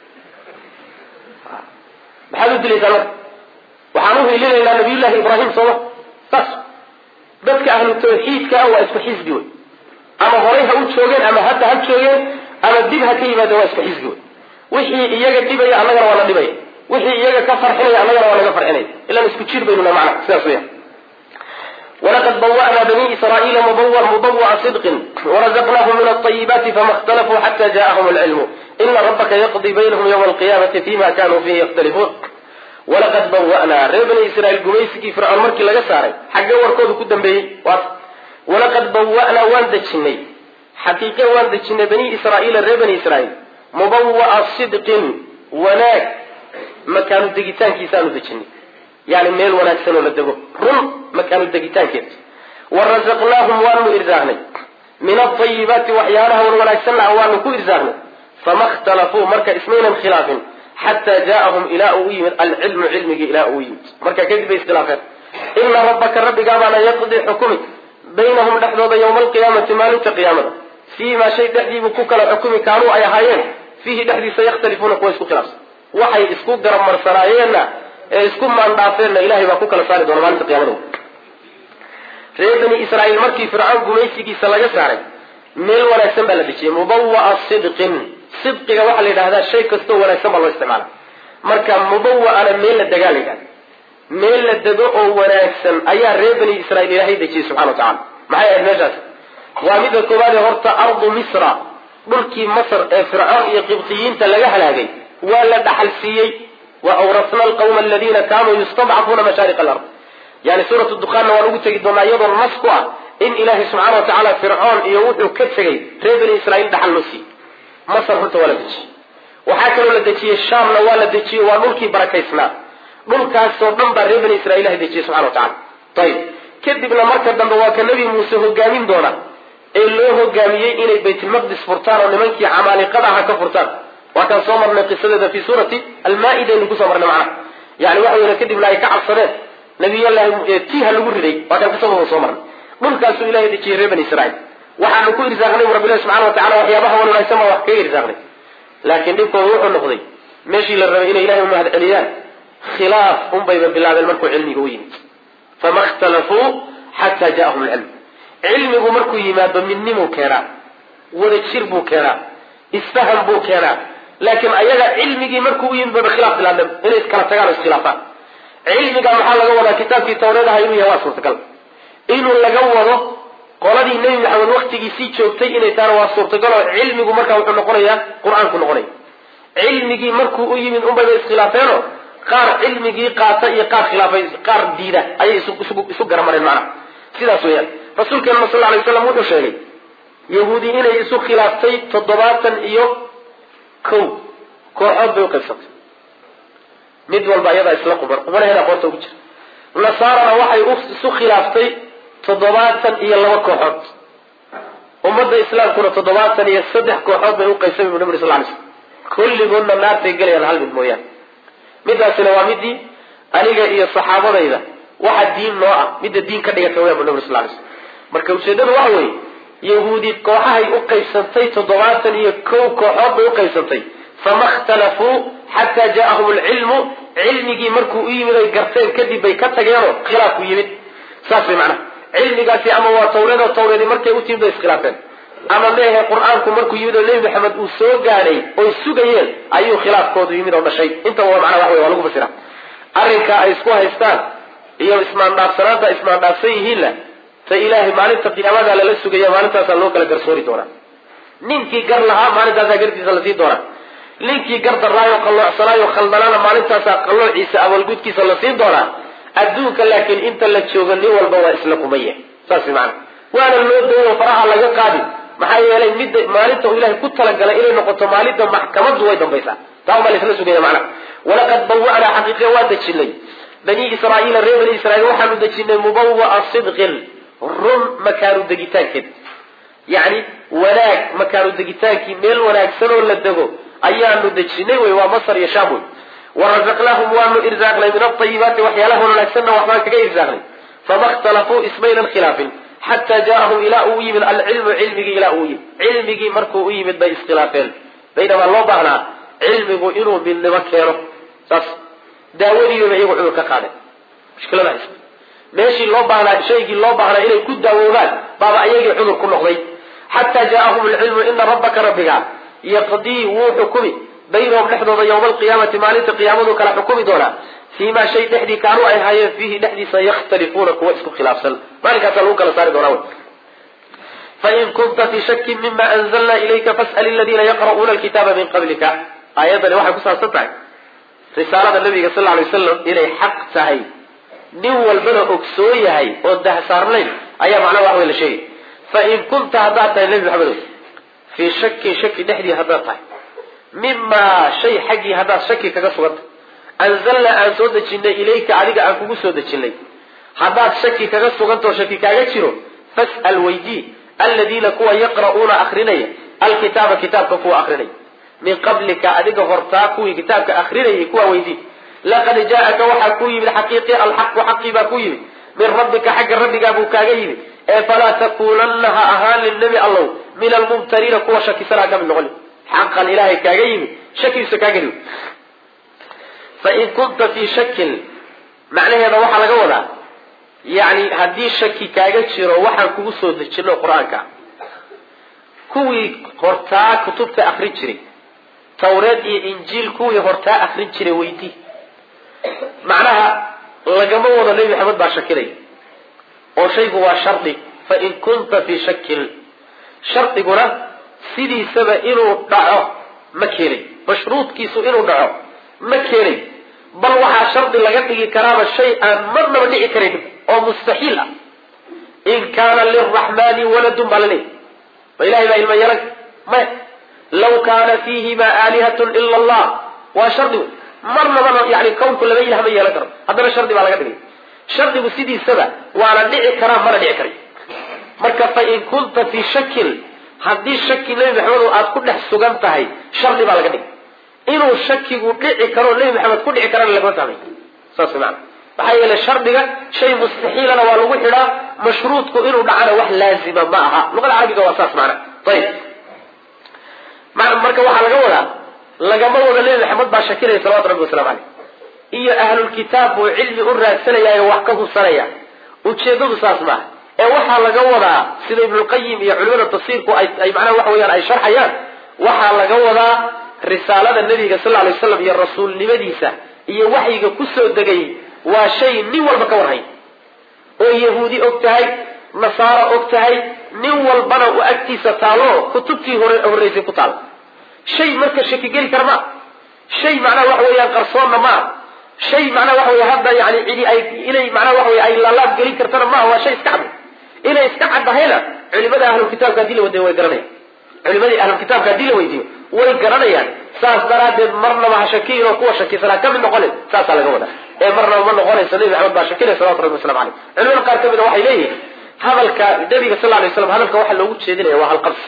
A: maxaad u dilaysaa marka? waxaan u hiilinaynaa nabiyullaahi ibraahim sooma saas. dadka ahlu tawxiidka ah waa isku xisbi wey, ama horay ha u joogeen ama hadda ha joogeen ama dib ha ka yimaadeen, waa isku xisbi wey. wixii iyaga dhibaya annagana waa la dhibaya, wixii iyaga ka farxinaya annagana waa laga farxinaya, ilaan isku jir baynuna macna sidaas weya. ولقد بوأنا بني إسرائيل مبوأ صدق ورزقناهم من الطيبات فما اختلفوا حتى جاءهم العلم إن ربك يقضي بينهم يوم القيامة فيما كانوا فيه يختلفون. ولقد بوأنا ريب بني إسرائيل قميسكي فرعون مركي لغا ساري حقا وركوذ كدن بي ولقد بوأنا واندجني حقيقة واندجني بني إسرائيل ريب بني إسرائيل مبوأ صدق وناك مكانوا دقيتان كيسانوا دجني يعني ميل وناك سنو لدقو رم مكانوا دقيتان كيس ورزقناهم وانو إرزاقني من الطيبات وحيانها وناك سنة وانو كو إرزاقني فما اختلفوا مركا اسمين خلاف حتى جاءهم إلى أويم العلم علمك إلى أويم مركا كذب استلافات إن ربك الرب قامنا يقضي حكمك بينهم لحظة يوم القيامة مالك قيامة فيما شيء تحديب كوكا الحكم كانوا أي هايين فيه تحديث سيختلفون كويسكو خلاف وحي اسكو قرم مرسرايينا اسكو ما اندافرنا إلهي وكوكا لصالي دون مالك قيامة ريب بني إسرائيل مركي فرعون قميسيكي سلاجة ساري ميل ولا يسمى لديكي مبوأ صدق صدقك waxa la yiraahdaa shay kasto wanaagsan loo isticmaalo marka mubawwa ana meel la dagaaliga meel la dago oo wanaagsan ayaa reer bani Israa'iil Ilaahay dajiyay subhanahu wa ta'ala maxay ahayd meeshaas waa mid koobaad horta ardu misra dhulkii masr ee fir'aun iyo qibtiyiinta laga halaagay waa la dhaxalsiiyay wa awrasna alqawma alladheena kaanu yastad'afuna mashaariq al-ard yani suratu ad-dukhan waa lagu tagi doonaa iyadoo nasku ah in Ilaahay subhanahu wa ta'ala fir'aun iyo wuxuu ka tagay reer bani Israa'iil dhaxalsi مصر هرت ولا دجي وحاكلوا لدجي الشام ولا دجي ونلكي بركيسنا نلكا صدام بريبن إسرائيل هدجي سبحانه وتعالى. طيب كذبنا مركب دمواك النبي موسى هجامين دونا اللي هو هجاميين إلى بيت المقدس فرطان ونمنكي عمالقة كفرطان وكان صمرنا قصة في سورة المائدة اللي صمرنا معنا يعني واحد كذب لا يكعب صلاة نبي الله تيها الورد وكان قصة صمرنا نلكا سئل هدجي ريبن إسرائيل waxaan ku irsaaqnay rabbiga subhanahu wa ta'ala waxyaabaha wanaagsan wax ka irsaaqnay laakiin dibku wuxuu noqday meeshii la rabay in ilaahay u mahad celiyaan khilaaf bay bilaabeen markuu cilmigu yimid fama ikhtalafu hatta jaahum al-ilm cilmigu markuu yimaado midnimo keena wada jir buu keena isfaham buu keena laakiin ayaga cilmigi markuu yimid ba khilaaf bilaabeen inay kala tagaan iskhilaafaan cilmiga waxa laga wadaa kitaabkii tawreedaha inuu yahay suurtagal inuu laga wado qoladii nabi maxamed waqtigiisii joogtay inay taana waa suurtagal oo cilmigu markaa wuxuu noqonayaa quraanku noqonay cilmigii markuu u yimid bay iskhilaafeeno qaar cilmigii qaata iyo qaar khilaafay qaar diida ayay isu garamareen macna sidaas weeyaan rasuulkeena sallallahu alayhi wasallam wuxuu sheegay yahuudi inay isu khilaaftay 70 iyo kooxood bay u qaybsatay mid walba ayada isla qubarheeda qorta ugu jira nasaarana waxay isu khilaaftay 70 iyo 2 kooxood ummadda islaamkuna 70 iyo 3 kooxood bay u qaybsameen nabi sallallahu alayhi wasallam kulligoodna naartay galayaan hal mid mooyaan midaasina waa midii aniga iyo saxaabadayda waxa diin noo ah midda diin ka dhigata waa nabi sallallahu alayhi wasallam marka ujeedadu waxa weeye yahuudi kooxahay u qaybsantay 70 iyo 1 kooxood bay u qaybsantay fama ikhtalafu hatta jaahum al-ilm ilmigi markuu u yimid ay garteen kadib bay ka tageen khilaafku yimid saasay macna cilmigaasi ama waa tawreed markay u timid iskhilaafeen ama leeyahay quraanku markuu yimid oo nabi maxamed uu soo gaaray oo sugayeen ayuu khilaafkoodu yimid oo dhashay inta waa macna wax weey waa lagu fasira arrinka ay isku haystaan iyo ismaan dhaafsan yihiin la ta ilaahay maalinta qiyaamada la sugaya maalintaas loo kala garsoori doona ninkii gar lahaa maalintaas gardiisa la sii doona ninkii gar daraayo qaloocsanayo khaldanaana maalintaas qaloociisa awalgudkiisa la sii doona adduunka laakiin inta la joogo nin walba waa isla kumaye saas macna waana loo doono faraha laga qaadi maxaa yeelay mid maalinta ilaahay ku talagalay inay noqoto maalinta maxkamadu way dambaysaa taa ma isla sugayna macna walaqad bawwa'na haqiiqa wa dajinay bani israa'iil reer bani israa'iil waxaanu dajinay mubawwa'a sidqin rum makaanu degitaankeed yani wanaag makaanu degitaankii meel wanaagsan oo la dago ayaanu dajinay way waa masar iyo shaam warazaqnaahum waanu irsaaqnay min alطayibaati waxyaalaha wanaagsanna waxbaan kaga irsaaqnay fama اkhtalafuu ismaynan khilaafin xataa jaءahum ilaa uu yimid alcilmu cilmigii ilaa uu yimid cilmigii markuu u yimid bay iskhilaafeen baynamaa loo baahnaa cilmigu inuu midnimo keeno saas daawadiiba iyagu cudur ka qaadeen mushkilada haysta meeshii loo baahnaa shaygii loo baahnaa inay ku daawoobaan baaba ayagii cudur ku noqday xataa jaءahum alcilmu ina rabbaka rabbiga yaqdii wuu xukumi baynahum dhexdooda yawma alqiyaamati maalinta qiyaamadu kala xukumi doonaa fiimaa shay dhexdii kaanuu ay haayeen fiihi dhexdiisa yakhtalifuuna kuwa isku khilaafsan maalinkaasaa lagu kala saari doonaa fain kunta fii shakin mima anzalna ilayka fas'al aladiina yaqra'uuna alkitaaba min qablika aayadani waxay ku saabsan tahay risaalada nabiga sal lla alay wasalam inay xaq tahay nin walbana ogsoon yahay oo dahsaarnayn ayaa macnaha wax wey la sheegay fain kunta haddaad tahay nebi maxamedow fii shakin shaki dhexdii haddaad tahay mimaa shay xaggii haddaad shaki kaga suganta anzalna aan soo dejinay ilayka adiga aan kugu soo dejinay haddaad shaki kaga sugantao shaki kaaga jiro fas'al weydii aladiina kuwa yaqra'uuna akrinaya alkitaaba kitaabka kuwa akrinaya min qablika adiga hortaa kuwii kitaabka akrinayay kuwa weydii laqad jaa'aka waxaa ku yimid xaqiiqi alxaqu xaqii baa ku yimid min rabbika xagga rabbigaa buu kaaga yimid ee falaa takuunanna ha ahaan lilnebi allow min almumtariina kuwa shakisanaa ka mid noqon xaqan ilaahay kaaga yimid shakiisa kaaga yimid fain kunta fii shakin macnaheeda waxaa laga wadaa yani haddii shaki kaaga jiro waxaan kugu soo dejino qur-aanka kuwii hortaa kutubta akrin jiray tawreed iyo injiil kuwii hortaa akrin jiray weydii macnaha lagama wado nebi maxamed baa shakinay oo shaygu waa shardi fain kunta fii shakin shardiguna sidiisaba inuu dhaco ma keenay mashruudkiisu inuu dhaco ma keenay bal waxaa shardi laga dhigi karaaba shay aan marnaba dhici karan oo mustaxiil ah in kaana liraxmani waladun baa laleeyahy ma ilahay baa ilma yeelan maya law kaana fiihima aalihatun ila allah waa shardi marnabana yani kownku laba ilah ma yeelan karo haddana shardi baa laga dhigay shardigu sidiisaba waana dhici karaa mana dhici karay marka fain kunta fii shakin haddii shaki nebi maxamed aad ku dhex sugan tahay shardi baa laga dhigay inuu shakigu dhici karo nebi maxamed ku dhici karana lagama fahmay saas maana maxaa yeelay shardiga shay mustaxiilana waa lagu xidhaa mashruudku inuu dhacana wax laazima ma aha luqada carabiga waa saas maana ayib marka waxaa laga wadaa lagama wado nebi maxamed baa shakinaya salawatu rabbi waslamu caleyh iyo ahlulkitaab buu cilmi u raadsanayaayo wax ka hubsanaya ujeedadu saas maaha ee waxaa laga wadaa sida ibnulqayim iyo culimada tafsiirku ay macnaha waxa weyaan ay sharxayaan waxaa laga wadaa risaalada nabiga sal lla lay waslam iyo rasuulnimadiisa iyo waxyiga kusoo degay waa shay nin walba ka warhay oo yahuudi og tahay nasaaro og tahay nin walbana u agtiisa taalo kutubtii horreysay ku taal shay marka shaki geli kara maa shay macnaha waxa weeyaan qarsoonna maa shay macnaha waxa wey hadda yani cidi ay inay macnaha waxa wey ay laalaab gelin kartana maaha waa shay iska cad inay iska caddahayna culimada ahlulkitaabka hadii la weydiyo way garanayaan culimadii ahlulkitaabka hadii la weydiiyo way garanayaan saas daraadeed marnaba ha shakiyin oo kuwa shakisanaa ka mid noqonin saasaa laga wadaa ee marnaba ma noqonaysa nebi maxamed baa shakinaya salawatu rabbi waslamu caleyh culimada qaar ka mida waxay leeyihin hadalka nabiga sal lay slam hadalka waxaa loogu jeedinaya waa halqabsi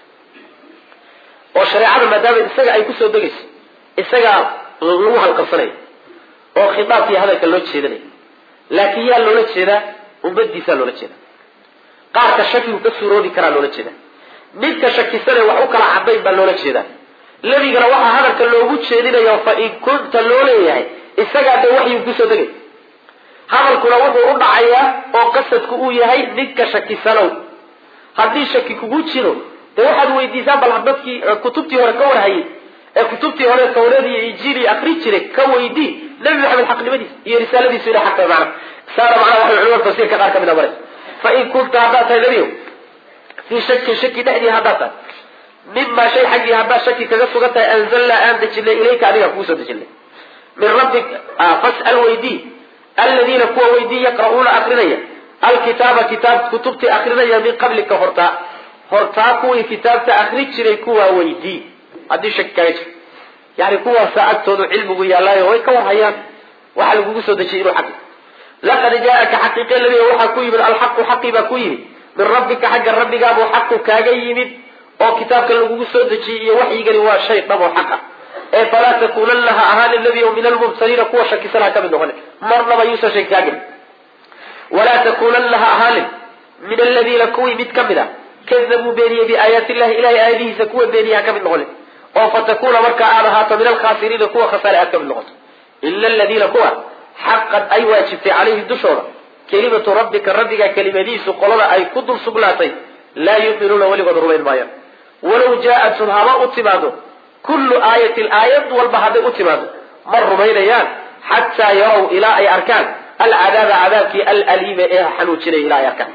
A: oo shareecada maadaama isaga ay kusoo degayso isagaa lagu halqabsanaya oo khitaabkii hadalka loo jeedinaya laakiin yaa loola jeedaa ummadiisaa loola jeeda qaarka shakigu ka suuroobi karaa loola jeeda midka shakisane wax u kala cadayn baa loola jeedaa nebigana waxaa hadalka loogu jeedinayo fain kunta loo leeyahay isagaa dee waxyuu kusoo degay hadalkuna wuxuu u dhacayaa oo qasadku uu yahay ninka shakisanow haddii shaki kugu jiro dee waxaad weydiisaa bal dadkii kutubtii hore ka warhayay ee kutubtii hore tawreed iyo injiil akri jiray ka weydii nebi maxamed xaqnimadiisa iyo risaaladiisu inay xaq tahay macna saana macnaha waxay culimada tafsiirka qaar ka mid a maray fain kunta haddaad tahay nebiyow fii shakin shaki dhexdii haddaad tahay mima shay xaggii haddaad shaki kaga sugan tahay anzalnaa aan dejinay ilayka adiga kugu soo dejinay min rabbik fas'al weydii aladiina kuwa weydii yaqra'uuna akrinaya alkitaaba kitaab kutubtii akrinaya min qablika hortaa kuwii kitaabta akri jiray kuwaa weydii haddii shaki kaga jiro yani kuwaasa agtoodu cilmigu yaallaayo way ka warhayaan waxa lagugu soo dejiyay inuu xaqi laqad jaa'aka xaqiiqe nabiga waxaa ku yimid alxaqu xaqii baa ku yimid min rabbika xagga rabbigaabuu xaqu kaaga yimid oo kitaabka lagugu soo dejiyey iyo waxyigani waa shay dhab oo xaqa فلا تكون لها أهان الذي من المبصرين قوة شكسنا كمن نغني مرنا ما يوسى شيء كاجل ولا تكون لها أهان من الذي لكوي متكملة كذبوا بيني بآيات الله إلى آياته سكوة بينيها كمن نغني فتكون مركا آلهات من الخاسرين قوة خسارة كمن نغني إلا الذي لكوة حقا أي واجبت عليه الدشورة كلمة ربك كلمة دي سقلنا أي قدر سقلاتي لا يؤمنون ولي قدر بين بايا ولو جاءت هواء اتماده كل آية الآيات والبهد اتماده مر بينيان حتى يروا إلى أي أركان العذاب عذابك الأليم إيه حنوشنا إلى أي أركان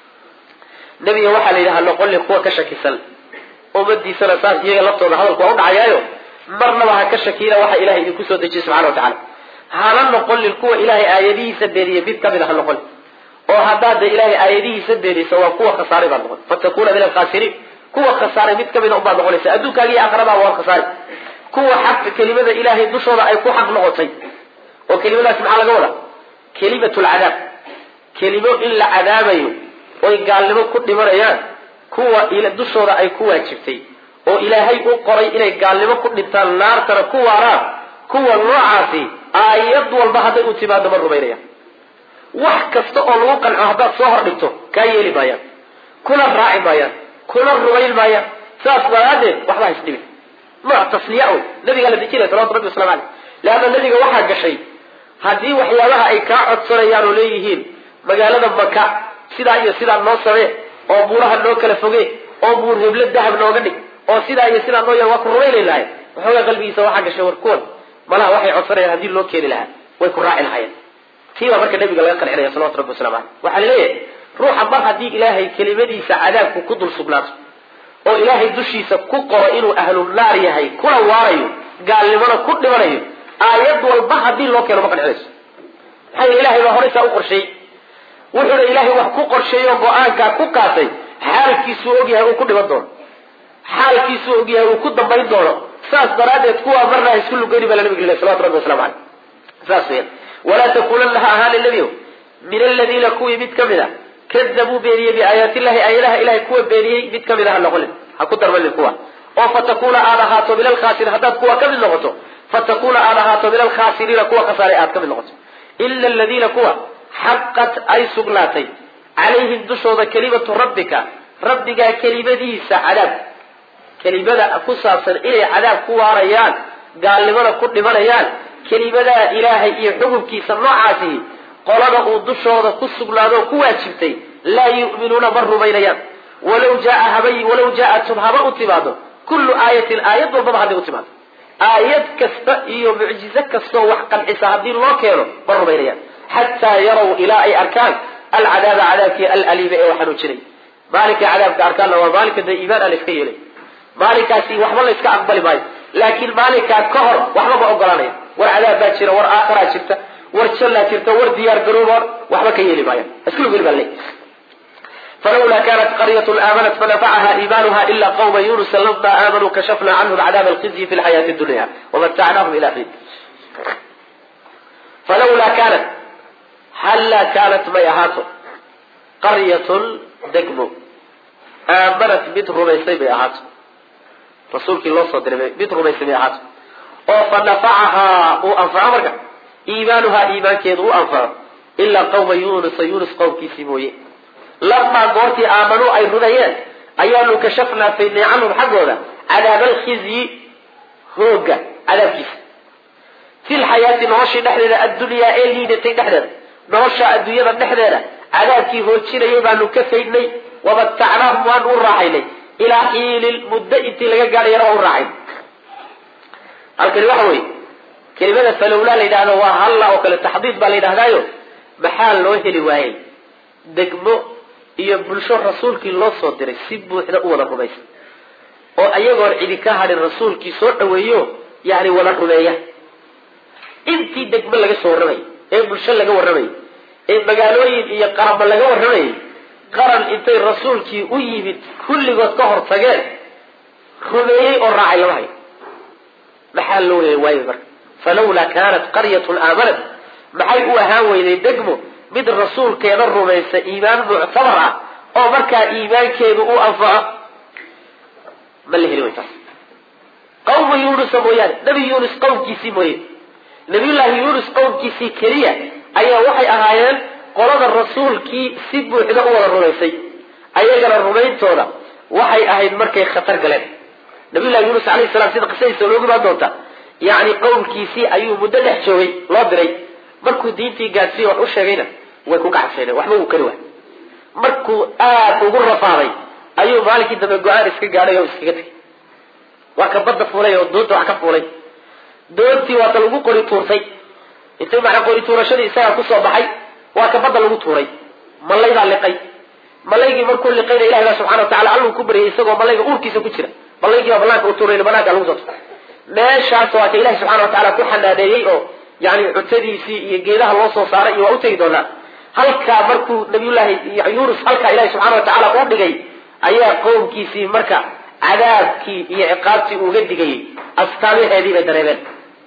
A: نبي وحى لها نقول لك هو كشك السل ومدي سنة ساس يجي لبطه هذا القرآن عيايو مرنا وها كشكيلا وحى إلهي يكسو دجي سبحانه وتعالى هذا نقول لك هو إلهي آياته سبيرية بيت كامل نقول وهذا إلهي آياته سبيرية سواء قوة خسارة بعضهم فتكون من الخاسرين قوة خسارة بيت كامل بعض نقول سأدوك لي أقربها والخسارة قوة حق كلمة إلهي دشورة أي قوة حق نغطي وكلمة لا سمع على قولها كلمة العذاب كلمة إلا عذابي ويقال لما كنت مريان قوة إلى دشورة أي قوة شفتي وإلهي أقرأي إلي قال لما كنت نبتال النار ترى قوة راب قوة الرعاسي آيات والبهد الاتباد مر بينيا وحكست ألوقا عهدات صهر لبتو كاي يلي بايان كل الراعي بايان كل الرغيل بايان ساس بلادين وحبا يسلمي مع تصليعه النبي قال بكيلة صلاة ربي والسلام عليه لأن النبي وحا قشي هذه وحيالها أي كاعد صريان وليهين مقالنا مكا سيدا النوصري oo buuraha loo kala fogey oo buur hebla dahab looga dhig oo sida loo yar waa ku rumeeyay ilaahay wuxuu qalbigiisa waxa gashay warkood malaha waxay codsanayaan hadii loo keenay lahaa way ku raacin hayeen tiiba marka nabiga laga qancinaya sallallahu alayhi wasallam waxa leeyahay ruuxa mar hadii ilaahay kelimadiisa cadaabku ku dul sugnaato oo ilaahay dushiisa ku qoro inuu ahlul naar yahay kula waarayo gaalnimada ku dhimanayo aayad walba hadii loo keeno ma qancinayso hay ilaahay baa horeysa u qorshay wuxuu ilaahay wax ku qorsheeyo go'aanka ku qaatay xaalkiisu ogyahay uu ku dhiman doono xaalkiisu ogyahay uu ku dambayn doono saas daraadeed kuwa marna isku lugani baa nabiga sallallahu alayhi wasallam saaseen wala takulan laha ahal nabiy min alladheena kuwi mid kamida kadabu beeriye bi ayati llahi aylaha ilahi kuwa beeriye mid kamida ha noqon ha ku darbalin kuwa oo fatakuna aadahato bil khasir hadat kuwa kamid noqoto fatakuna aadahato bil khasirin kuwa khasaare aad kamid noqoto illa alladheena kuwa حقت أي سقلاتي عليهم دشوذ كلمة ربك كلمة عذاب كلمة أفساسا إلي عذاب كواريان قال لمن كل مريان كلمة إلهي يحبك سماعاتي قالوا دشوذ كسقلاتو كواتشبتي لا يؤمنون مر بينيان ولو جاءتهم هباء اتباده كل آية الآيات والبضع هذه اتباده آيات كستئي ومعجزة كستو وحقا حساب دين الله كيرو مر بينيان حتى يروا إلى أي أركان العذاب عذابك الأليم وحنو جري مالك عذابك أركان ومالك ذا إيمان الاسكيلي مالك سي وحب الله يسكع أقبل باي لكن مالك كهر وحب الله أقبلاني والعذاب باتشرة والآخرة شرطة والشلة شرطة والديار قروبر وحب كيلي باي اسكلوا قلبا لي فلولا كانت قرية آمنت فنفعها إيمانها إلا قوم يونس لما آمنوا كشفنا عنهم عذاب الخزي في الحياة الدنيا ومتعناهم إلى حين فلولا كانت هلا كانت ميهاتو قرية دقمو آمنت بيت رميسي ميهاتو رسولك الله صلى الله عليه وسلم بيت رميسي ميهاتو فنفعها وأنفع مركا إيمانها إيمان كيدو أنفع إلا قوم يونس قوم كيسيموي لما قلت آمنوا أي رميان أيانو كشفنا في عنهم حقونا عذاب الخزي هوغا عذاب كيس في الحياة نوشي نحن الدنيا إلي نتي نحن نوشى الدنيا نحن عذابكي هو تشيري بانو كفيني ومتعناهم وان الراحيني إلى حين المدة انت لقى قال يراه الراحين الكلمة حوي كلمة فلولا لدانا وهلا وكل التحضيض بالإدهدايو محال لوهي لواهي دقمو يبلشو رسولك الله صدري سيبو إحنا أولا رميس وأيقور عدكاها للرسولك سوء ويو يعني ولا رمية انتي دقم لغا سوء رمي ايه بلشو لغا ورمي ايه مقالوين ايه قرب لغا ورمي قرن انتي رسولك ويبت كل قد كهر تقال رمية والراعي لوهي محال لوهي وايبر فلولا كانت قرية آمنت محي هاوي لي دقمو مد الرسول كان الرميس إيمان معتبرة أو مركا إيمان كان أنفع ما اللي هلوين
B: qawma yunus mooyaan nabi yunus qawmkiisii mooyee nabiyullaahi yunus qawmkiisii keliya ayaa waxay ahaayeen qolada rasuulkii si buuxda u wada rumaysay ayagana rumayntooda waxay ahayd markay khatar galeen nabiyullahi yunus calayhi salaam sida qisadiisa loogu imaan doonta yacni qowmkiisii ayuu muddo dhex joogay loo diray markuu diintii gaadsiiye wax u sheegayna way ku gacseeneen waxba wuu kari waay markuu aad ugu rafaaday ayuu maalinkii dambe go-aan iska gaadhay oo iskaga tegay waa ka badda fuulay oo doonta wax ka fuulay doontii waata lagu qori tuurtay intay macnaa qori tuurashadii isagaa kusoo baxay waa ka badda lagu tuuray malaydaa liqay malaygii markuu liqayna ilahi baa subxana watacala alluu ku baryay isagoo malayga uurkiisa ku jira malaygii baa banaanka u tuuray banaanka lagu soo tuuray meeshaas waa ka ilahi subxana watacala ku xanaaneeyey oo yani cuntadiisii iyo geedaha loo soo saaray iyo waa u tegi doonaa halkaa markuu nabiyullaahi yunus halkaa ilahi subxana watacala u dhigay ayaa qowmkiisii marka cadaabkii iyo ciqaabtii uga digayay astaamaheedii bay dareemeen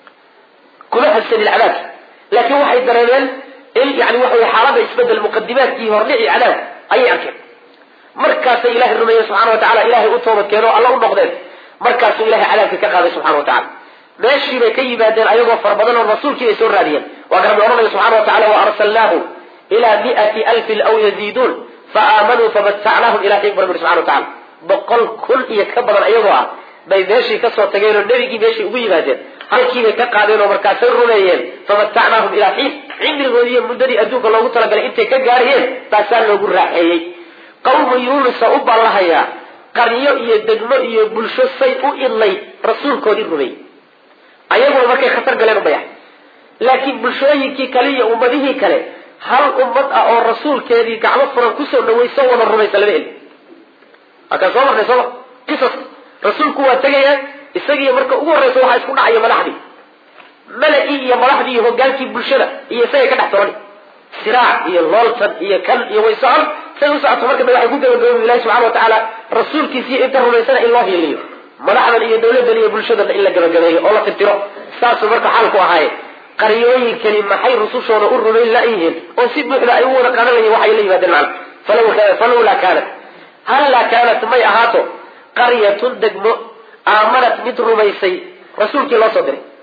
B: kuma habsanin cadaabki laakiin waxay dareemeen in yani waxa wey xaalada isbedel muqadimaadkii hordhici cadaab ayay arkeen markaasay ilahay rumeeyeen subxana watacala ilahay u toobadkeen oo alla u noqdeen markaasuu ilahay cadaabka ka qaaday subxana watacala meeshii bay ka yimaadeen ayagoo fara badan oo rasuulkii bay soo raadiyeen waa ka rabbi odhanaya subxana watacala waarsalnaahu ilaa 100,000 aw yaziiduun faaamanuu famatacnaahum ila xiin barbir subxana watacala 100,000 iyo ka badan ayagoo ah bay meeshii kasoo tageen oo nebigii meeshii ugu yimaadeen halkiibay ka qaadeen oo markaasay rumeeyeen famatacnaahum ilaa xiin cimrigoodii iyo muddadii adduunka loogu talagalay intay ka gaarayeen baasaa loogu raaxeeyey qawmu yunusa u ballahayaa qaryo iyo degmo iyo bulsho say u idlay rasuulkoodii rumeeyey ayaguna markay khatar galeen ubayax laakiin bulshooyinkii kale iyo ummadihii kale hal ummad ah oo rasuulkeedii gacmo furan kusoo dhawayso wada rumaysa lama heli halkaan soo marnay sooma qisas rasuulku waa tegaya isagiiyo marka ugu horreysa waxaa isku dhacaya madaxdii mala-ii iyo madaxdii iyo hogaankii bulshada iyo isagay ka dhex tobani siraac iyo looltan iyo kan iyo way socon say u socoto marka da waxay ku gabagaboobi ilahi subxana watacaala rasuulkiisiiyo inta rumaysana in loo hiiliyo madaxdan iyo dawladdan iyo bulshadana in la gabagabeeyo oo la tirtiro saasuu marka xaalku ahaaye qaryooyinkani maxay rusushooda u rumayn la-yihiin oo si buuxda ay u wada qadanayeen waxay la yimaadeen macna falawlaa kaanat hallaa kaanat may ahaato qaryatun degmo aamanat mid rumaysay rasuulkii loo soo diray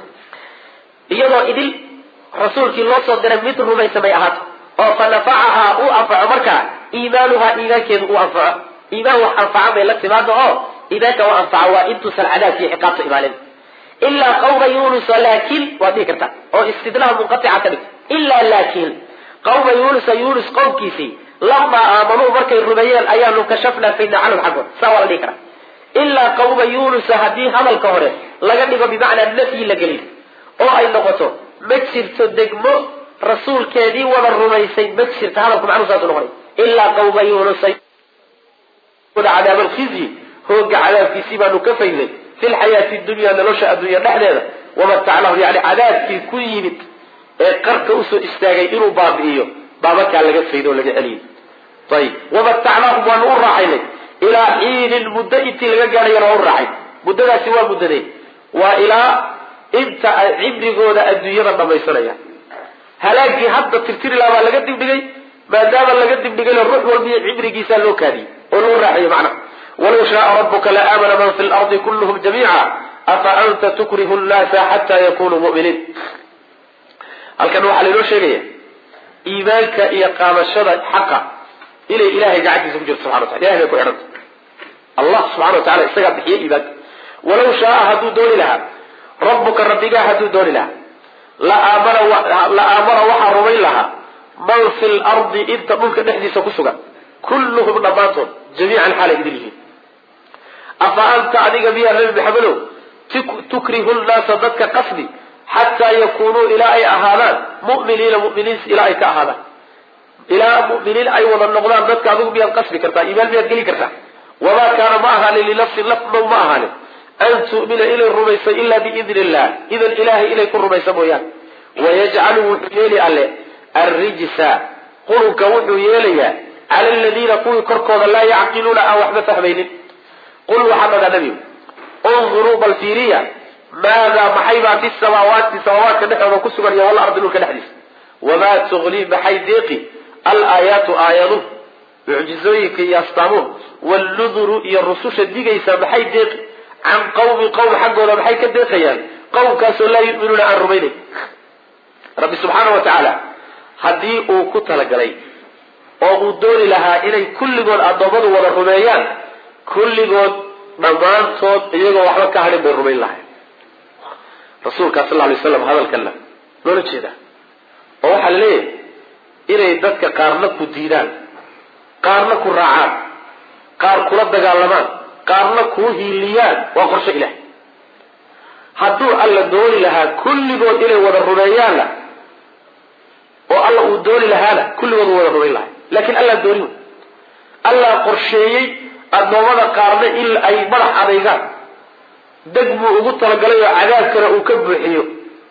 B: iyadoo idil rasuulkii loo soo diray mid rumaysa may ahaato oo fa nafacahaa uu anfaco markaa iimaanuhaa iimaankeedu uu anfaco iimaan wax anfaca bay la timaado oo iimaanka u anfaca waa intuusan cadaabki iyo ciqaabta imaanin ilaa qawma yunusa laakiin waad dhihi kartaa oo istidlaha munqatica ka dhig ilaa laakiin qawma yunusa yunus qowmkiisii lamaa aamanuu markay rumeeyeen ayaanu kashafnaa faydnaa canhum xaggood saa waa la dhihi karaa ilaa qawma yunusa haddii hadalka hore laga dhigo bimacnaa nafyi la geliyo oo ay noqoto ma jirto degmo rasuulkeedii wada rumaysay ma jirto hadalku macnuu saasu noqonay ilaa qawma yunusa cadaab alkhizyi hooga cadaabkiisii baanu ka faydnay fi lxayaati dunya nolosha adduunya dhexdeeda wamatacnahum yani cadaabkii ku yimid ee qarka usoo istaagay inuu baabi'iyo baa markaa laga faydo oo laga celiyey ayib wamatacnaahum waanu u raaxaynay ilaa xiinin muddo intii laga gaadhayana waa u raacay muddadaasi waa muddadee waa ilaa inta ay cibrigooda adduunyada dhamaysanayaan halaagii hadda tirtiri laha baa laga dibdhigay maadaama laga dibdhigayna ruux walbiyo cibrigiisaa loo kaadiyey oo lagu raaxeeyo macna walaw shaaa rabuka laaamana man fi lardi kulluhum jamiica afa anta tukrihu nnaasa xataa yakunuu mu'miniin halkan waxaa lainoo sheegaya iimaanka iyo qaadashada xaqa inay ilahay gacantiisa ku jirto subxana watala ilahay bay ku xidhanta allah subxana wa tacala isagaa bixiye iimaanka walaw shaaa hadduu dooni lahaa rabbuka rabbigaa hadduu dooni lahaa la aamana waxaa rumayn lahaa man fi lardi inta dhulka dhexdiisa ku sugan kulluhum dhammaantood jamiican xaalay idin yihiin afa anta adiga miyaa nabi maxamedow tukrihu nnaasa dadka qasdi xataa yakunuu ilaa ay ahaadaan mu'miniina mu'miniin ilaa ay ka ahaadaan ilaa mu'miniin ay wada noqdaan dadka adigu miyaad qasbi kartaa iimaan miyaad geli kartaa wamaa kaana ma ahaanin linafsin lafnow ma ahaanin an tu'mina inay rumayso ilaa biidni illah idan ilaahay inay ku rumayso mooyaan wayajcalu wuxuu yeeli alle arrijsa qurunka wuxuu yeelayaa cala aladiina kuwii korkooda laa yacqiluuna aan waxba fahmaynin qul waxaa dhadaa nebigu unduruu bal fiiriya maadaa maxay baa fi samaawaati samaawaadka dhexdooda ku sugan iyo walardi dhulka dhexdiisa wamaa tugnii maxay deeqi alaayaatu aayaduhu mucjizooyinka iyo astaamuhu walluduru iyo rususha digaysa maxay deeqi can qawmi qawm xaggooda maxay ka deeqayaan qawmkaasoo laa yu'minuuna aan rumaynayn. rabbi subxaana wa tacaala haddii uu ku talagalay oo uu dooni lahaa inay kulligood addoommadu wada rumeeyaan, kulligood dhammaantood iyagoo waxba ka hadhin bay rumayn lahayn. rasuulkaa sal alay slam hadalkana loola jeedaa oo waxaa la leeyahay inay dadka qaarna ku diidaan, qaarna ku raacaan, qaar kula dagaalamaan, qaarna kuu hiiliyaan, waa qorshe ilaah. hadduu alla dooni lahaa kulligood inay wada rumeeyaanna oo alla uu dooni lahaana kulligood wada rumayn lahay, laakiin allaa dooni wey. allaa qorsheeyey addoommada qaarna in ay madax adaygaan, deg buu ugu talagalay oo cadaabkana uu ka buuxiyo,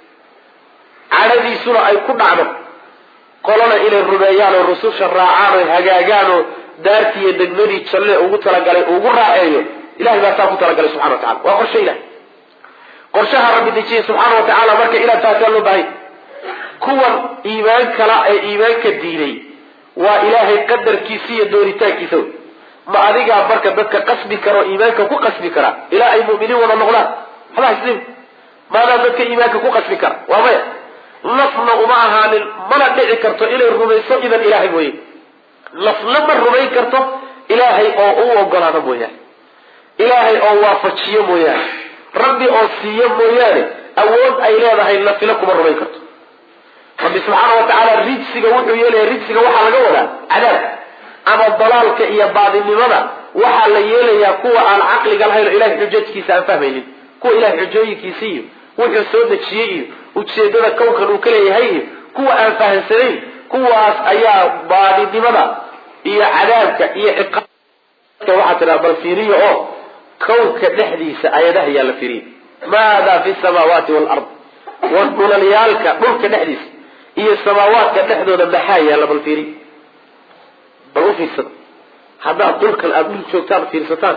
B: cadhadiisuna ay ku dhacdo, qolana inay rumeeyaan oo rususha raacaan oo hagaagaan oo daartii iyo degmadii jalle ugu talagalay ugu raaceeyo. ilahay baa saa ku talagalay subxana wa tacala, waa qorshe ilahay. qorshaha rabbi dejiyey subxaana wa tacaala marka ilaa taasaa loo baahanya. kuwan iimaan kala ee iimaanka diiday waa ilaahay qadarkiisa iyo doonitaankiisa wey. ma adigaa marka dadka qasbi kara oo iimaanka ku qasbi kara ilaa ay mu'miniin wada noqdaan? waxba haslim maadaa dadka iimaanka ku qasbi kara? waa maya. nafna uma ahaanin, mana dhici karto inay rumayso idan ilaahay mooye. nafna ma rumayn karto ilaahay oo u ogolaado mooyaane, ilaahay oo waafajiyo mooyaane, rabbi oo siiyo mooyaane awood ay leedahay nafila kuma rumayn karto. rabbi subxaana wa tacaala rijsiga wuxuu yeelaya, rijsiga waxaa laga wadaa cadaab ama dalaalka iyo baadinimada waxaa la yeelayaa kuwa aan caqliga lahayn oo ilahay xujajkiisa aan fahmaynin, kuwa ilahay xujooyinkiisa iyo wuxuu soo dejiyey iyo ujeedada kownkan uu ka leeyahay iyo kuwa aan fahamsanayn, kuwaas ayaa baadinimada iyo cadaabka iyo ciqaabka waxaa tiraa bal fiiriyo oo kownka dhexdiisa ayadaha yaa la fiiriye. maadaa fi samaawaati waalard, war dhulalyaalka dhulka dhexdiisa iyo samaawaadka dhexdooda maxaa yaalla bal fiiri. bal u fiirsada, haddaad dhulkan aada dhul joogtaan fiirsataan,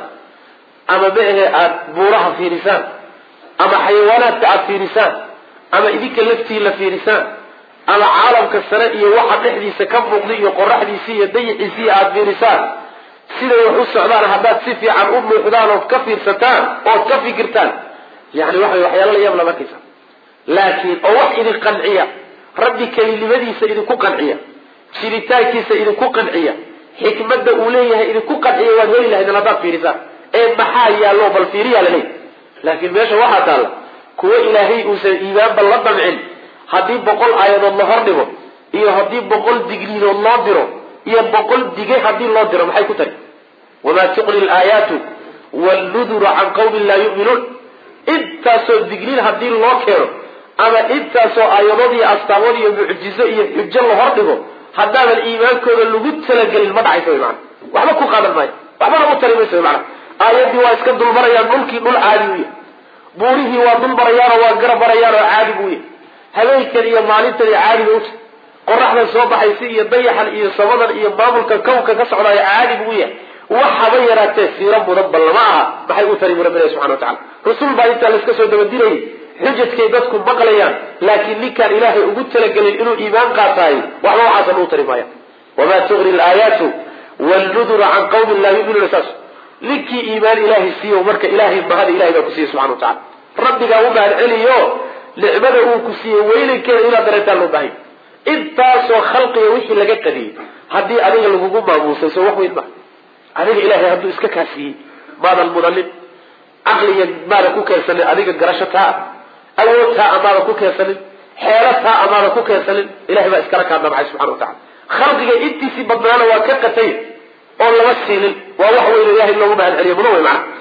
B: ama maehe aada buuraha fiirisaan, ama xayawaanaadka aada fiirisaan, ama idinka laftiila fiirisaan, ama caalamka sare iyo waxa dhexdiisa ka muuqda iyo qoraxdiisi iyo dayixiisi aada fiirisaan, siday wax u socdaan haddaad si fiican u muuxdaan ood ka fiirsataan ood ka fikirtaan, yani waxay waxyaalo la yaab la markaysa. laakiin oo wax idin qanciya, rabbi kelinimadiisa idinku qanciya, jiritaankiisa idinku qanciya, xikmadda uu leeyahay idinku qanciya waad heli lahaydeen haddaad fiirisaan. ee maxaa yaallo bal fiiriyaa laleeyahy. laakiin meesha waxaa taalla kuwo ilaahay uusan iimaanba la damcin, haddii 100 aayadood la hor dhigo iyo haddii 100 digniinood loo diro iyo 100 dige haddii loo diro maxay ku tari? wamaa tuqni alaayaatu wannuduru can qawmin laa yu'minuun. intaasoo digniin haddii loo keeno ama intaasoo aayadood iyo astaamood iyo mucjizo iyo xujo la hor dhigo, haddaadan iimaankooda lagu talagelin ma dhacaysa wy maana, waxba ku qaadan maayo, waxbana u tari mayso wy maana. aayaddii waa iska dulmarayaan, dhulkii dhul caadi u yahay, buurihii waa dulmarayaanoo waa garab marayaanoo caadi buu yahay, habeenkan iyo maalintan iyo caadi ba uta, qoraxdan soo baxaysa iyo dayaxan iyo samadan iyo maamulka kownka ka socdaayo caadi buu yahay. waxaba yaraatee siiro mudan bal lama aha, maxay u tari bu rabbi ilahi subxana wa tacala. rasul baa intaa laiska soo dabadinayay, xujadkay dadku maqlayaan, laakiin ninkaan ilaahay ugu talagelin inuu iimaan qaataay waxba waxaasan uu tari maaya. wamaa tugni alaayaatu wannuduru can qawmin laa yuminuuna. saas ninkii iimaan ilaahay siiyo marka ilaahay mahada ilahay baa ku siiyey subxana wa tacala. rabbigaa u mahad celiyo nicmada uu ku siiyey weynankeeda inaad dareetaan loo baahanya. intaasoo khalqiga wixii laga qadiyey haddii adiga lagugu maamuusay soo wax weyn maha. adiga ilaahay hadduu iska kaasiiyey maadan mudanin, caqliga maadan ku keensanin, adiga garasho taa awood taa amaadan ku keensanin, xeelo taa amaadan ku keensanin, ilahay baa iskala kaa damcay subxana wa tacala. khalqiga intiisii badnaana waa ka qatay oo lama siinin, waa wax weyn ilahay loogu mahad celiyo mudan wey macana.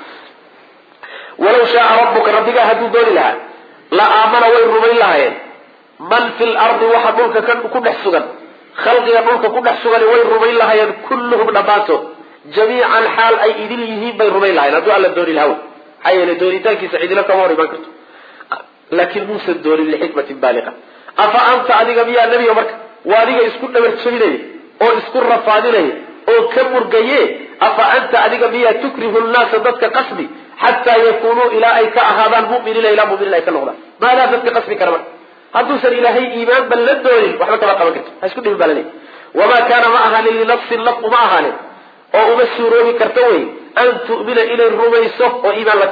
B: walaw shaaa rabbuka, rabbigaa hadduu dooni lahaa la aamana way rumayn lahaayeen man fi lardi waxa dhulka ku dhex sugan, khalqiga dhulka ku dhex sugan way rumayn lahaayeen kulluhum dhammaantood, jamiican xaal ay idin yihiin bay rumayn lahayen hadduu alla dooni lahaa. maxaa yeelay doonitaankiisa cidina kama hor imaan karto, laakiin muusan doonin lixikmatin baaliqa. afa anta adiga miyaa nebiga marka waa adiga isku dhabarjabinaya oo isku rafaadinaya oo ka murgaye, afa anta adiga miyaa tukrihu nnaasa dadka qasbi xataa yakunuu ilaa ay ka ahaadaan muminiina ilaa muminiin ay ka noqdaan. maadaa dadka qasbi kara marka hadduusan ilaahay iimaanba la doonin waxba kama qaban karto, ha isku dhibin baa laleeyahy. wamaa kaana ma ahaanin linafsin naf uma ahaanin oo uma suuroobi karta wey an tu'mina inay rumayso oo iimaan la timaado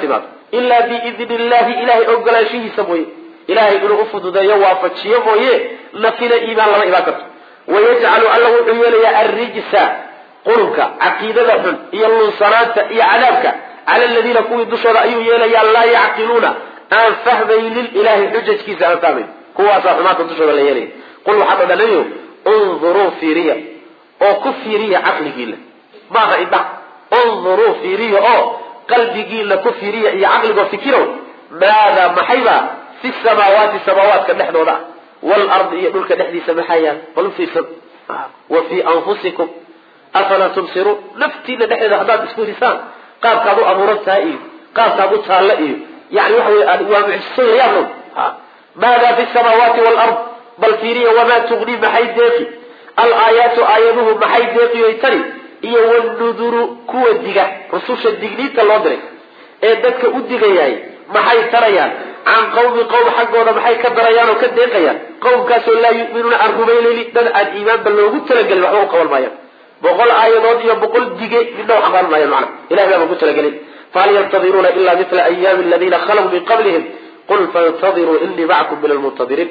B: ilaa biidni illahi ilahay ogolaanshihiisa mooye ilahay inuu ufududeeyo waafajiyo mooye nafina iimaan lama imaan karto wayajcalu alla wuxuu yeelayaa arrijsa qurunka caqiidada xun iyo lunsanaanta iyo cadaabka cala aladiina kuwii dushooda ayuu yeelayaa laa yacqiluuna aan fahmaynin ilahay xujajkiisa aan fahmayn kuwaasaa xumaanta dushooda la yeelaya qul waxaad odha nabiyow unduruu fiiriya oo ku fiiriya caqligiila maaha indha unduruu fiiriya oo qalbigiila ku fiiriya iyo caqligoo fikirow maadaa maxayba fi samaawaati samaawaadka dhexdooda ah waalardi iyo dhulka dhexdiisa maxaa yaal bal u fiirsan wa fii anfusikum afalaa tubsiruun naftiina dhexdeeda haddaad isku hisaan qaabkaad u abuuran tahay iyo qaabkaad u taalla iyo yani waxa wey waa mucjiso la yaab log maadaa fi samaawaati waalard bal fiiriya wamaa tugni maxay deeqi alaayaatu aayaduhu maxay deeqiyoy tani iyo wanuduru kuwa diga rususha digniinta loo diray ee dadka u digayaay maxay tarayaan can qawmi qowm xaggooda maxay ka darayaan oo ka deeqayaan qowmkaasoo laa yu'minuuna aan rumaynaynin dad aan iimaanba loogu talagelin waxba u qaban maayaan 100 aayadood iyo 100 dige midna wax qaban maayaan macna ilahay baa ku talagelin fahal yantadiruuna illa mithla ayyaami alladina khalaw min qablihim qul fantadiruu innii macakum min almuntadiriin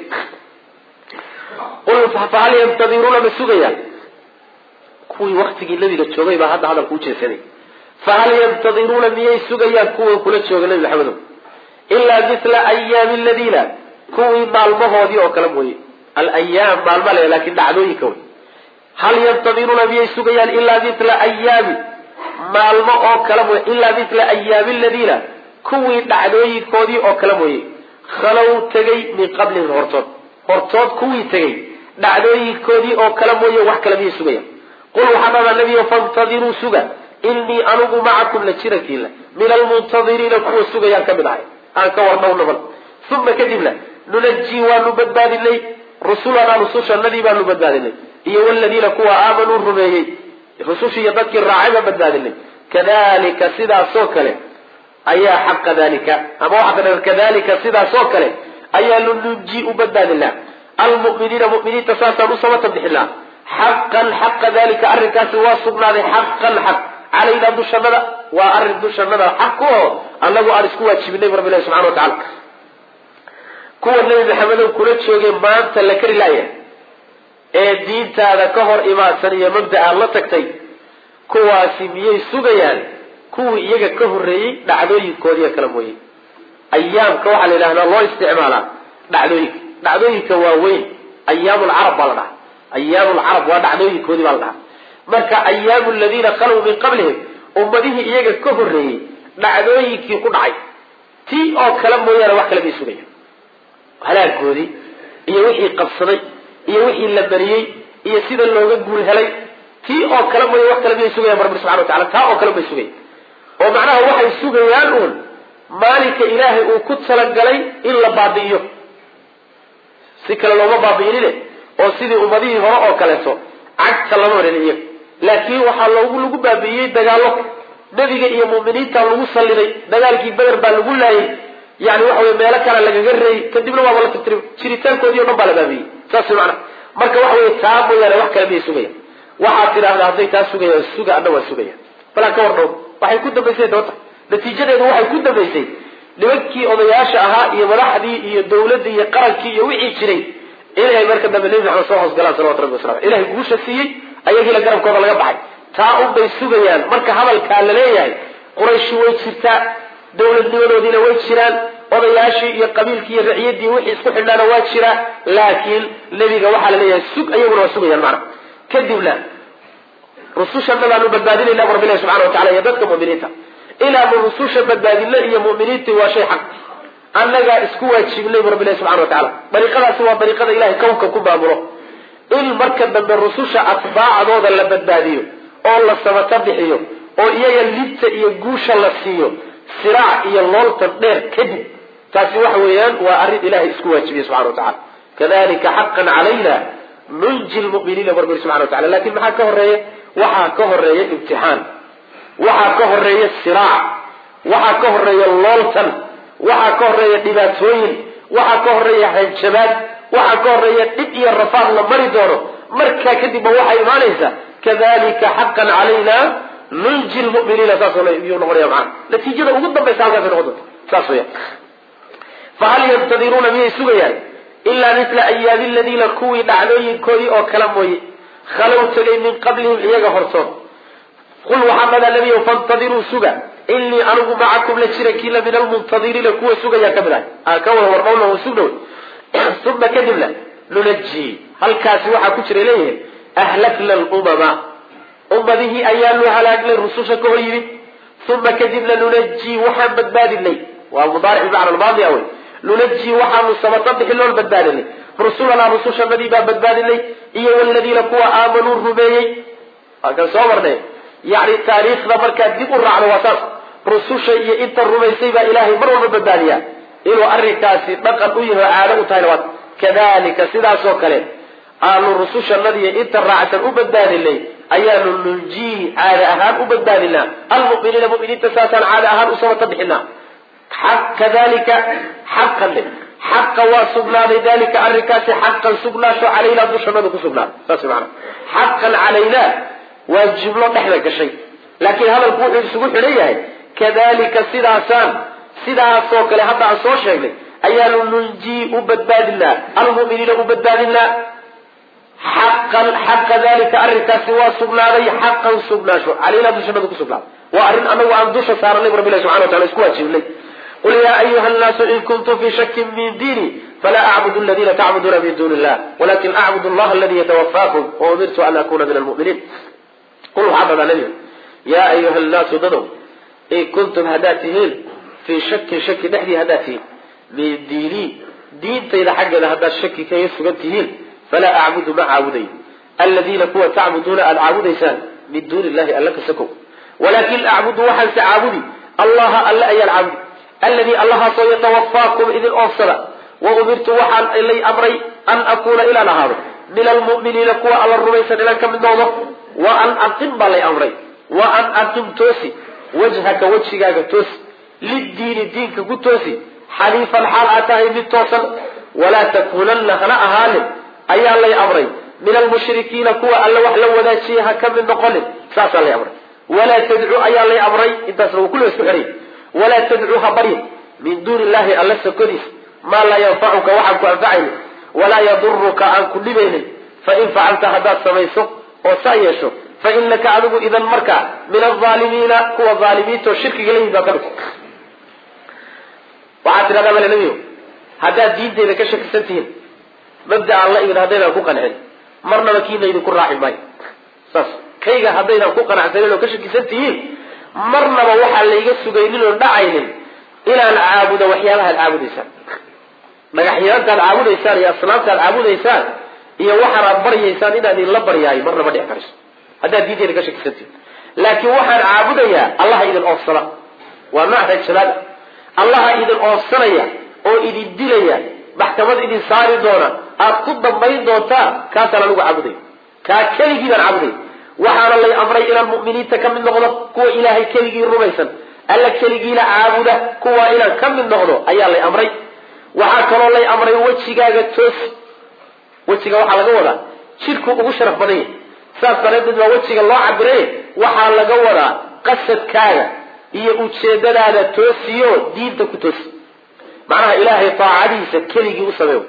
B: qul fahal yantadiruuna ma sugayaan kuwii waktigii nabiga joogay baa hadda hadalku u jeesaday fahal yantadiruuna miyay sugayaan kuwa kula jooga nabi maxamedow ilaa mithla ayaami aladiina kuwii maalmahoodii oo kale mooye alayaam maalma le laakiin dhacdooyinka wey hal yantadiruuna miyay sugayaan ilaa mithla ayaami maalmo oo kale mooye ilaa mithla ayaami aladiina kuwii dhacdooyinkoodii oo kale mooye khalow tegay min qablihim hortood kuwii tegay dhacdooyinkoodii oo kale mooye wax kale miyay sugayaan qul waxaa dhadaa nabiyo fantadiruu suga innii anugu macakum la jirankiila min almuntadiriina kuwa sugayaan ka mid ahay aan ka warnowna bal uma kadibna nunajii waanu badbaadinay rusulanaa rusushanadii baanu badbaadinay iyo waladiina kuwa aamanuu rumeeyey rusushii iyo dadkii raacay baan badbaadinay kadalika sidaasoo kale ayaa xaqa dalika ama waxaa kadalika sidaasoo kale ayaanu nunjii u badbaadinaa almu'miniina mu'miniinta saasaan u samata bixinaa xaqan xaqa dalika arrinkaasi waa sugnaaday xaqan xaq calayna dushanada waa arrin dushanada xaq oo anagu aan isku waajibinay rabbi ilahi subxana watacala kuwa nabi maxamedow kula joogay maanta la kari laaya ee diintaada ka hor imaadsan iyo mabda aad la tagtay kuwaasi miyay sugayaan kuwii iyaga ka horreeyey dhacdooyinkoodiiyo kala mooyey ayaamka waxaa la yidhahdaa loo isticmaalaa dhacdooyinka waaweyn ayaam lcarab baa la dhaha ayaam lcarab waa dhacdooyinkoodii baa la dhahaa marka ayaamu aladiina khalow min qablihim ummadihii iyaga ka horreeyey dhacdooyinkii ku dhacay tii oo kale mooyaane wax kale may sugayaan halaagoodii iyo wixii qabsaday iyo wixii la bariyey iyo sida looga guul helay tii oo kale mooya wax kale miyay sugayaan rabbi subxana watacala taa oo kale may sugayan oo macnaha waxay sugayaan uun maalinka ilaahay uu ku talagalay in la baabi'iyo si kale looma baabi'inine oo sidii ummadihii hore oo kaleeto cagta lama marin iyaga laakiin waxaa lagu baabi'iyey dagaallo nebiga iyo mu'miniinta lagu salliday dagaalkii beder baa lagu laayay yani waxa wey meelo kale lagaga reeyey kadibna waaba la tirtiray jiritaankoodii o dhan baa la baabiyey saas macna marka waxa wey taa mooyaane wax kale miyay sugayaan waxaad tidhaahdaa hadday taa sugayaan suga adna waa sugayaan balaan ka warnhow waxay ku dambaysay doonta natiijadeedu waxay ku dambaysay nimankii odayaasha ahaa iyo madaxdii iyo dawladdii iyo qarankii iyo wixii jiray inay marka dambe nebi maxamed soo hoosgalaan salawatu rabbi wasalam ilahay guusha siiyey ayagiila garabkooda laga baxay taa unbay sugayaan marka hadalkaa la leeyahay qurayshi way jirtaa dawladnimadoodiina way jiraan odayaashii iyo qabiilkii iyo raciyadii wixii isku xidhnaana waa jiraa laakiin nebiga waxaa la leeyahay sug ayaguna waa sugayaan macna kadibna rusushannadaanu badbaadinayna bu rabbilahi subxana watacala iyo dadka mu'miniinta inaanu rususha badbaadinno iyo mu'miniintii waa shay xaq annagaa isku waajibinay bu rabbilahi subxana watacala dariiqadaasi waa dariiqada ilahay kownka ku maamulo in marka dambe rususha atbaacdooda la badbaadiyo oo la sabata bixiyo oo iyaga libta iyo guusha la siiyo siraac iyo looltan dheer kadib taasi waxa weeyaan waa arrin ilahay isku waajibiyey subxana watacala kadalika xaqan calayna nunji lmu'miniina bu rabbi subxana watacala lakin maxaa ka horeeya waxaa ka horeeya imtixaan waxaa ka horeeya siraac waxaa ka horeeya looltan waxaa ka horeeya dhibaatooyin waxaa ka horeeya hanjabaad waxaa ka horeeya dhib iyo rafaad la mari doono markaa kadibba waxaa imaanaysa kadalika xaqan calayna nunji lmu'miniina saasoo yuu noqonaya macana natiijada ugu dambaysa halkaasay noqon doonta saas weya fahal yantadiruuna miyay sugayaan ilaa mila ayaabi aladiina kuwii dhacdooyinkoodii oo kala mooye khalow tegay min qablihim iyaga hortood qul waxaa dhadaa nebiyow fantadiruu suga inii anigu macakum la jirankiila min almuntadiriina kuwa sugayaan ka mid ahay ka wada warmawna sugnaw uma kadibna nunajii halkaasi waxaa ku jira leeyahay ahlakna lumama ummadihii ayaanu halaagnay rususha ka hor yimid uma kadibna nunajii waxaan badbaadinay waa mudaaric bimacna almaadi awey nunajii waxaanu samata bixiloon badbaadinay rusulanaa rusushanadii baan badbaadinay iyo waladiina kuwa aamanuu rumeeyey waa kan soo marnay yani taariikhda markaad dib u raacdo waa saas rususha iyo inta rumaysay baa ilaahay mar walba badbaadiyaa inuu arrinkaasi dhaqan u yahi oo caado u tahayna waa kadalika sidaasoo kale aanu rusushanadiiyo inta raacsan u badbaadinay ayaanu nunjii caada ahaan u badbaadinaa almuminiina muminiinta saasaan caada ahaan u samata bixinaa kadalika xaqan xaqa waa sugnaaday dalika arrinkaasi xaqan sugnaasho calaynaa dushanadu ku sugnaaday saas maana xaqan calaynaa waa jumlo dhexda gashay laakiin hadalku wuxuu isugu xidhan yahay kadalika sidaasoo kale hadda aan soo sheegnay ayaanu nunjii u badbaadinaa almuminiina u badbaadinaa xaqa dalika arrinkaasi waa sugnaaday xaqan sugnaasho calaynaa dushanadu ku sugnaaday waa arrin anagu aan dusha saaranay rabbi ilahi subxana wa tacala isku waajibnay qul yaa ayuha nnaasu in kuntum fii shakin min diini falaa acbudu aladiina tacbuduuna min duuni illah walakin acbudu allaha aladi yatawafaakum waumirtu an akuna min almuminiin qul waxaa dhadaa nebiga yaa ayuha nnaasu dadow in kuntum haddaad tihiin fii shakin shaki dhexdii haddaad tihiin min diinii diintayda xaggeeda haddaad shaki kaga sugan tihiin falaa acbudu ma caabudayo aladiina kuwa tacbuduuna aada caabudaysaan min duuni illahi alla ka sakow walakin acbudu waxaanse caabudi allaha alle ayaan caabudi alladii allahaasoo yatawafaakum idin oofsada wa umirtu waxaan lay amray an akuuna inaan ahaado min almu'miniina kuwa alla rumaysan inaan ka mid noqdo wa an aqim baa lay amray wa an aqim toosi wajhaka wejigaaga toosi liddiini diinka ku toosi xaniifan xaal aad tahay mid toosan walaa takuunanna hana ahaanin ayaa lay amray min almushrikiina kuwa alla wax la wadaajiyay ha ka mid noqonin saasaa lay amray walaa tadcu ayaa lay amray intaasna wuu kulliga isku xidhay walaa tadcu ha baryin min duuni illahi alla sokodiis maa laa yanfacuka waxaan ku anfacaynin walaa yaduruka aan ku dhibaynin fain facalta haddaad samayso oo saa yeesho fa inaka adigu idan markaa min alaalimiina kuwa aalimiinta oo shirkiga la yimid baa ka mid waxaad tidhahdaa male nebiyo haddaad diinteyda ka shakisan tihiin mabda aan la imid haddaydaan ku qancin marnaba kiina idinku raaci maayo saas kayga haddaydaan ku qanacsanin oo ka shakisan tihiin marnaba waxaa layga sugaynin oon dhacaynin inaan caabudo waxyaabaha ad caabudaysaan dhagaxyaantaad caabudaysaan iyo asnaamtaad caabudaysaan iyo waxaanaad baryaysaan inaad idinla baryaayo marnaba dhici karayso haddaad diinteyda ka shakisan tihiin laakiin waxaan caabudayaa allaha idin oofsana waa macraj jalaal allaha idin oofsanaya oo idin dilaya maxkamad idin saari doona aad ku dambayn doontaa kaasaan anigu caabuday kaa keligii baan caabuday waxaana lay amray inaan mu'miniinta ka mid noqdo kuwa ilaahay keligii rumaysan alla keligiina caabuda kuwa inaan ka mid noqdo ayaa lay amray waxaa kaloo lay amray wejigaaga toosi wejiga waxaa laga wadaa jidhku ugu sharaf badan yahay saas daraaddeed baa wejiga loo cabiray waxaa laga wadaa qasadkaaga iyo ujeedadaada toosiyo diinta ku toosi macnaha ilaahay taacadiisa keligii u sameeyo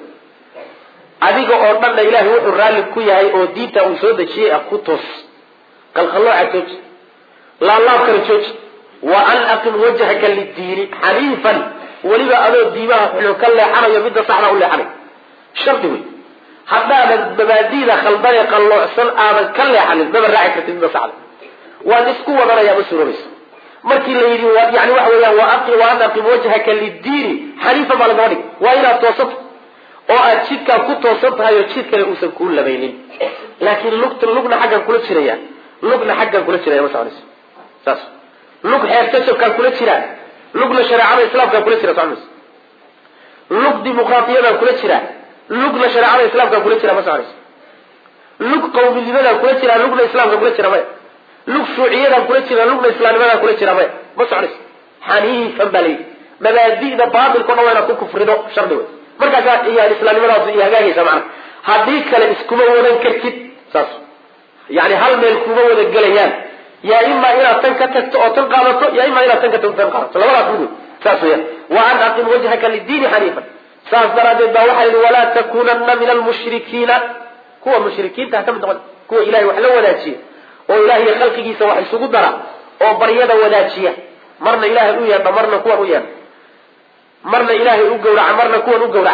B: adiga oo dhanna ilaahay wuxuu raalli ku yahay oo diinta uu soo dejiyey ah ku toos qalqallooca jooji laalaabkana jooji wa an aqim wajhaka liddiini xaniifan weliba adoo diimaha xulun ka leexanayo midda saxda u leexanay shardi wey haddaadan mabaadiida khaldane qalloocsan aadan ka leexanin maba raaci kartid midda saxda waan isku wadanayaa ma suuroobayso markii la yidhi yani waxa weeyaan wa an aqim wajhaka liddiini xaniifan baa lagama dhig waa inaad toosato oo aad jidkaa ku toosan tahay oo jid kale uusan kuu labaynin laakiin lugna xaggan kula jiraya lugna xaggan kula jiraya ma soconayso saas lug xeertashabkaan kula jiraa lugna shareecada islaamkaan kula jira soconayso lug dimuqraatiyadaan kula jiraa lugna shareecada islaamkaan kula jira ma soconayso lug qawminimadaan kula jiraa lugna islaamkaan kula jira maya lug shuuciyadaan kula jira lugna islaamnimadaan kula jira maya ma soconayso xaniifan baa layidhi mabaadi'da baatilka o dhan waa inaad ku kufrido shardi wey markaasaa yani islaamnimadaas iyo hagaagaysa macana haddii kale iskuma wadan kartid saas yani hal meel kuma wada gelayaan yaa imaa inaad tan ka tagto oo tan qaadato yaa imaa inaad tan ka tagto tan qaadato labadaas mid wey saas weeyaan وأن أقم وجهك للدين حنيفا سأصدر الدواحل ولا تكونن من المشركين هو مشركين تهتم هو إلهي وحلو ولاتشي وإلهي خلقه سواحي سقدرة وبريادة ولاتشية مرنا إلهي أويا مرنا كون أويا مرنا إلهي أقورع مرنا كون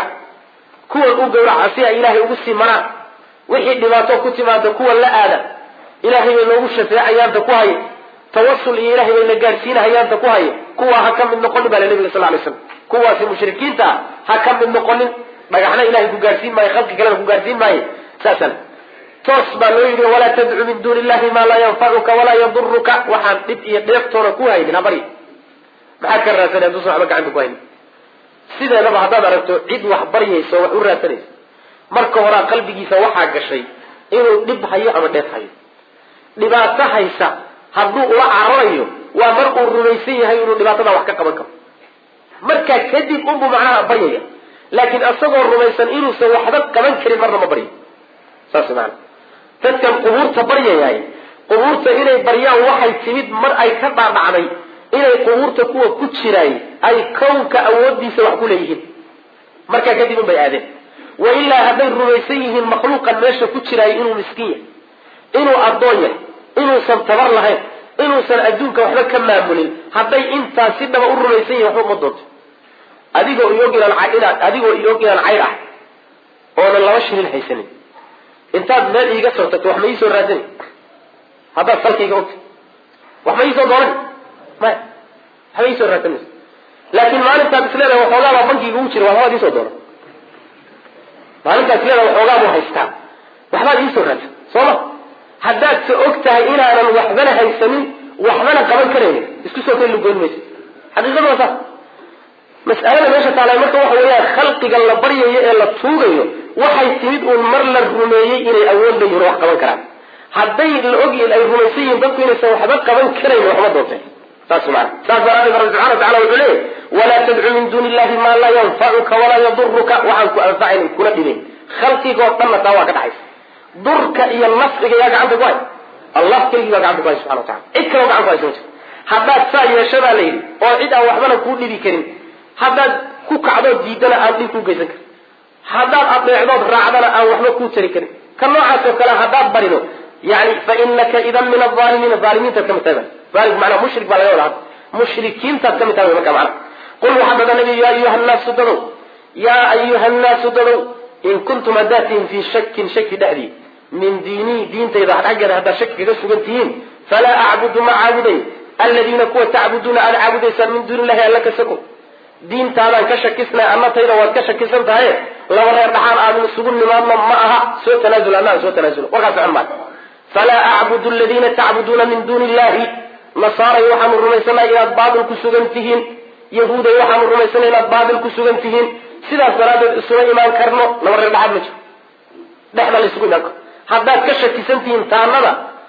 B: أقورع عسيا إلهي أقسي منا وحيد لما توقت ما تكون لا آدم إلهي من نوشة أيام تكوهي توصل إلهي من نقارسين أيام تكوهي كوا هكم من نقل بلا النبي صلى الله عليه وسلم كوا في مشركين تا هكم من نقل ما يحنا إلهي كقارسين ما يخلق كلام كقارسين ما ساسا تصبر ولا تدعو من دون الله ما لا ينفعك ولا يضرك وحان يقتل كوهي من أبري ما كرر سنة تصبح بك عندك وين سيدا لما هذا رأيته عيد وحبريه سوى أورا marka hore qalbigiisa waxa gashay inuu dib hayo ama dheef hayo dhibaato haysa hadduu ula cararayo waa mar uu rumaysan yahay inuu dhibaatada wax ka qaban karo marka kadib uu macnaha baryaya laakiin asagoo rumaysan inuu soo waxba qaban karin marna ma baryo saas macna dadkan qubuurta baryayay qubuurta inay baryaan waxay timid mar ay ka dhaadhacday inay qubuurta kuwa ku jiray ay kownka awoodiisa wax ku leeyihiin marka kadib bay aadeen وإلا هذين الرميسيه المخلوق الماشي كتشراي إنه مسكين إنه أرضوية إنه سنتبر لهين إنه سنأدوك وحنا كما أمولين هذين إنت سيدنا بقول الرميسيه وحوم الضوط أديقوا يوجنا العائلة أديقوا يوجنا العائلة وانا الله وشهر الحيسانين انت مال يقصرتك وحما يسو الرادين هذا الصلك يقولك وحما يسو دورين ما حما يسو الرادين لكن ما أنت بسلالة وحولا وبنك يقوشر وحما يسو دورين maalintaas leedahay waxoogaa buu haystaa waxbaad ii soo raadsan sooma haddaad se og tahay inaanan waxbana haysanin waxbana qaban karaynin isku soo keli lugoyn mayso xaqiiqadu waa saas mas'alada meesha taalay marka waxa weeyaan khalqiga la baryayo ee la tuugayo waxay timid uun mar la rumeeyey inay awood leeyihin wax qaban karaan hadday la ogyihin ay rumaysan yihiin dadku inaysan waxba qaban karayn waxba doonteen saas macna saas daraadeed rabbi subxana watacala wuxuu leeyahy walaa tadcu min duuni illahi maa laa yanfacuka walaa yaduruka waxaan ku anfacaynin kula dhibayn khalqigoo dhanna taa waa ka dhaxaysa durka iyo nafciga yaa gacanta ku hay allah keligii baa gacanta ku hay subxana watacala cid kaloo gacanta ku haysa ma jirto haddaad saa yeeshadaa la yidhi oo cid aan waxbana kuu dhibi karin haddaad ku kacdood diidana aan dhib kuu geysan karin haddaad adeecdood raacdana aan waxba kuu tari karin ka noocaas oo kale haddaad barido yani fainaka idan min aalimiina aalimiintaad kamid tahay aalim manaa mushrik baa laga wada hadda mushrikiintaad kamid tahay marka macna qul waxaad dhada nabi yaa ayuha nnaasu dadow in kuntum haddaatihim fii shakin shaki dhexdii min diinii diintayda xaggeeda haddaad shaki kaga sugan tihiin falaa acbudu ma caabuday aladiina kuwa tacbuduuna aad caabudaysaan min duuni illahi alla ka sako diintaadaan ka shakisnay annatayda waad ka shakisan tahay laba reer dhaxaan aadun isugu nimaadno ma aha soo tanaazul annaga soo tanaazul warkaas socon maayo falaa acbudu aladiina tacbuduuna min duuni illahi nasaaray waxaanu rumaysanahay inaad baatil ku sugan tihiin yahuuday waxaanu rumaysanahay inaad baatil ku sugan tihiin sidaas daraaddeed isuma imaan karno laba reer dhaxaad ma jiro dhexda la isugu imaan karo haddaad ka shakisan tihiin taanada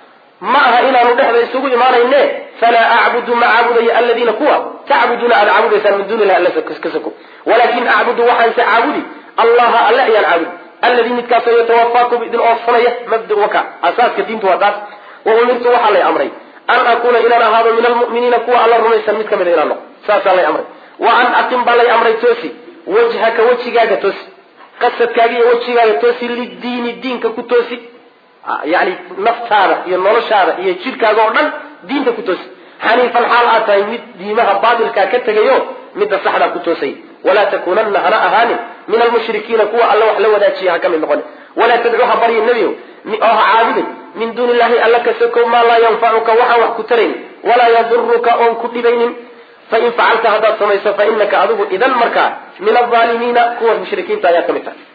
B: ma aha inaanu dhexda isugu imaanayne falaa acbudu ma caabudayo aladiina kuwa tacbuduuna aad caabudaysaan min duuni illahi alla ka sako walaakin acbudu waxaanse caabudi allaha alle ayaan caabudi alladii midkaasoo yatawafaakum idin oofsanaya mabda waka asaaska diintu waa taas wa umirtu waxaa lay amray an akuuna inaan ahaado min almu'miniina kuwa alla rumaysan mid kamida inaan noqo saasaa lay amray wa an aqim baa lay amray toosi wajhaka wejigaaga toosi qasadkaaga iyo wejigaaga toosi lidiini diinka ku toosi yani naftaada iyo noloshaada iyo jidhkaaga oo dhan diinta ku toosi xaniifan xaal aad tahay mid diimaha baatilkaa ka tegayo midda saxdaa ku toosay walaa takuunanna hana ahaanin min almushrikiina kuwa alla wax la wadaajiya ha ka mid noqon walaa tadcu ha barya nebiyo oo ha caabudin min duuni illahi alla ka sokow maa laa yanfacuka waxaan wax ku tarayn walaa yaduruka oon ku dhibaynin fain facalta haddaad samayso fainaka adigu idan markaa min alaalimiina kuwa mushrikiinta ayaa ka mid tahay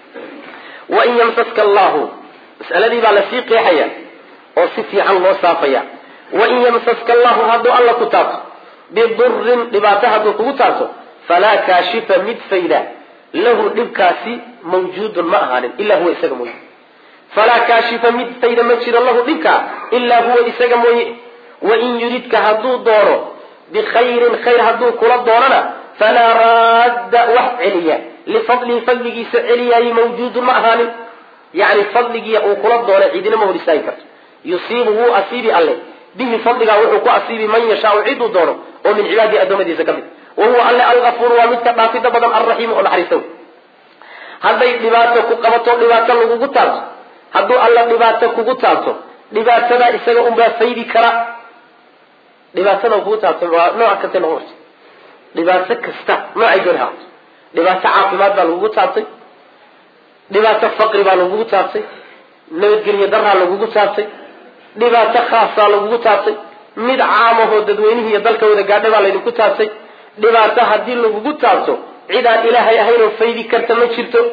B: wain yamsaska allahu mas'aladii baa lasii qeexaya oo si fiican loo saafaya wain yamsaska allahu hadduu alla ku taabto bidurin dhibaato hadduu kugu taabto falaa kaashifa mid fayda lahu dhibkaasi mawjuudun ma ahaanin ilaa huwa isaga mooye falaa kaashifa mid fayda ma jiro lahu dhibkaa ilaa huwa isaga mooye wain yuridka hadduu doono bikhayrin khayr hadduu kula doonana falaa raadda wax celiya lifadlihi fadligiisa celiyaayi mawjuudun ma ahaanin yani fadligiia uu kula doona cidina ma hor istaagi karto yusiibu wuu asiibi alle bihi fadligaa wuxuu ku asiibi man yashaau ciduu doono oo min cibaadihi addoommadiisa ka mid wahuwa alle algafuuru waa midka dhaafida badan alraxiimu oo naxariistow. hadday dhibaato ku qabato dhibaato lagugu taabto, hadduu alla dhibaato kugu taabto, dhibaatada isaga unbaa faydi kara. dhibaatada kugu taabto waa nooc kasta noqon karta, dhibaato kasta noocay doon ha ahaato. dhibaato caafimaad baa lagugu taabtay, dhibaato faqri baa lagugu taabtay, nabadgelyo daraa lagugu taabtay, dhibaato khaasaa lagugu taabtay, mid caamahoo dadweynihii iyo dalka wada gaadhay baa laydinku taabtay. dhibaato haddii lagugu taabto cid aan ilaahay ahayn oo faydi karta ma jirto.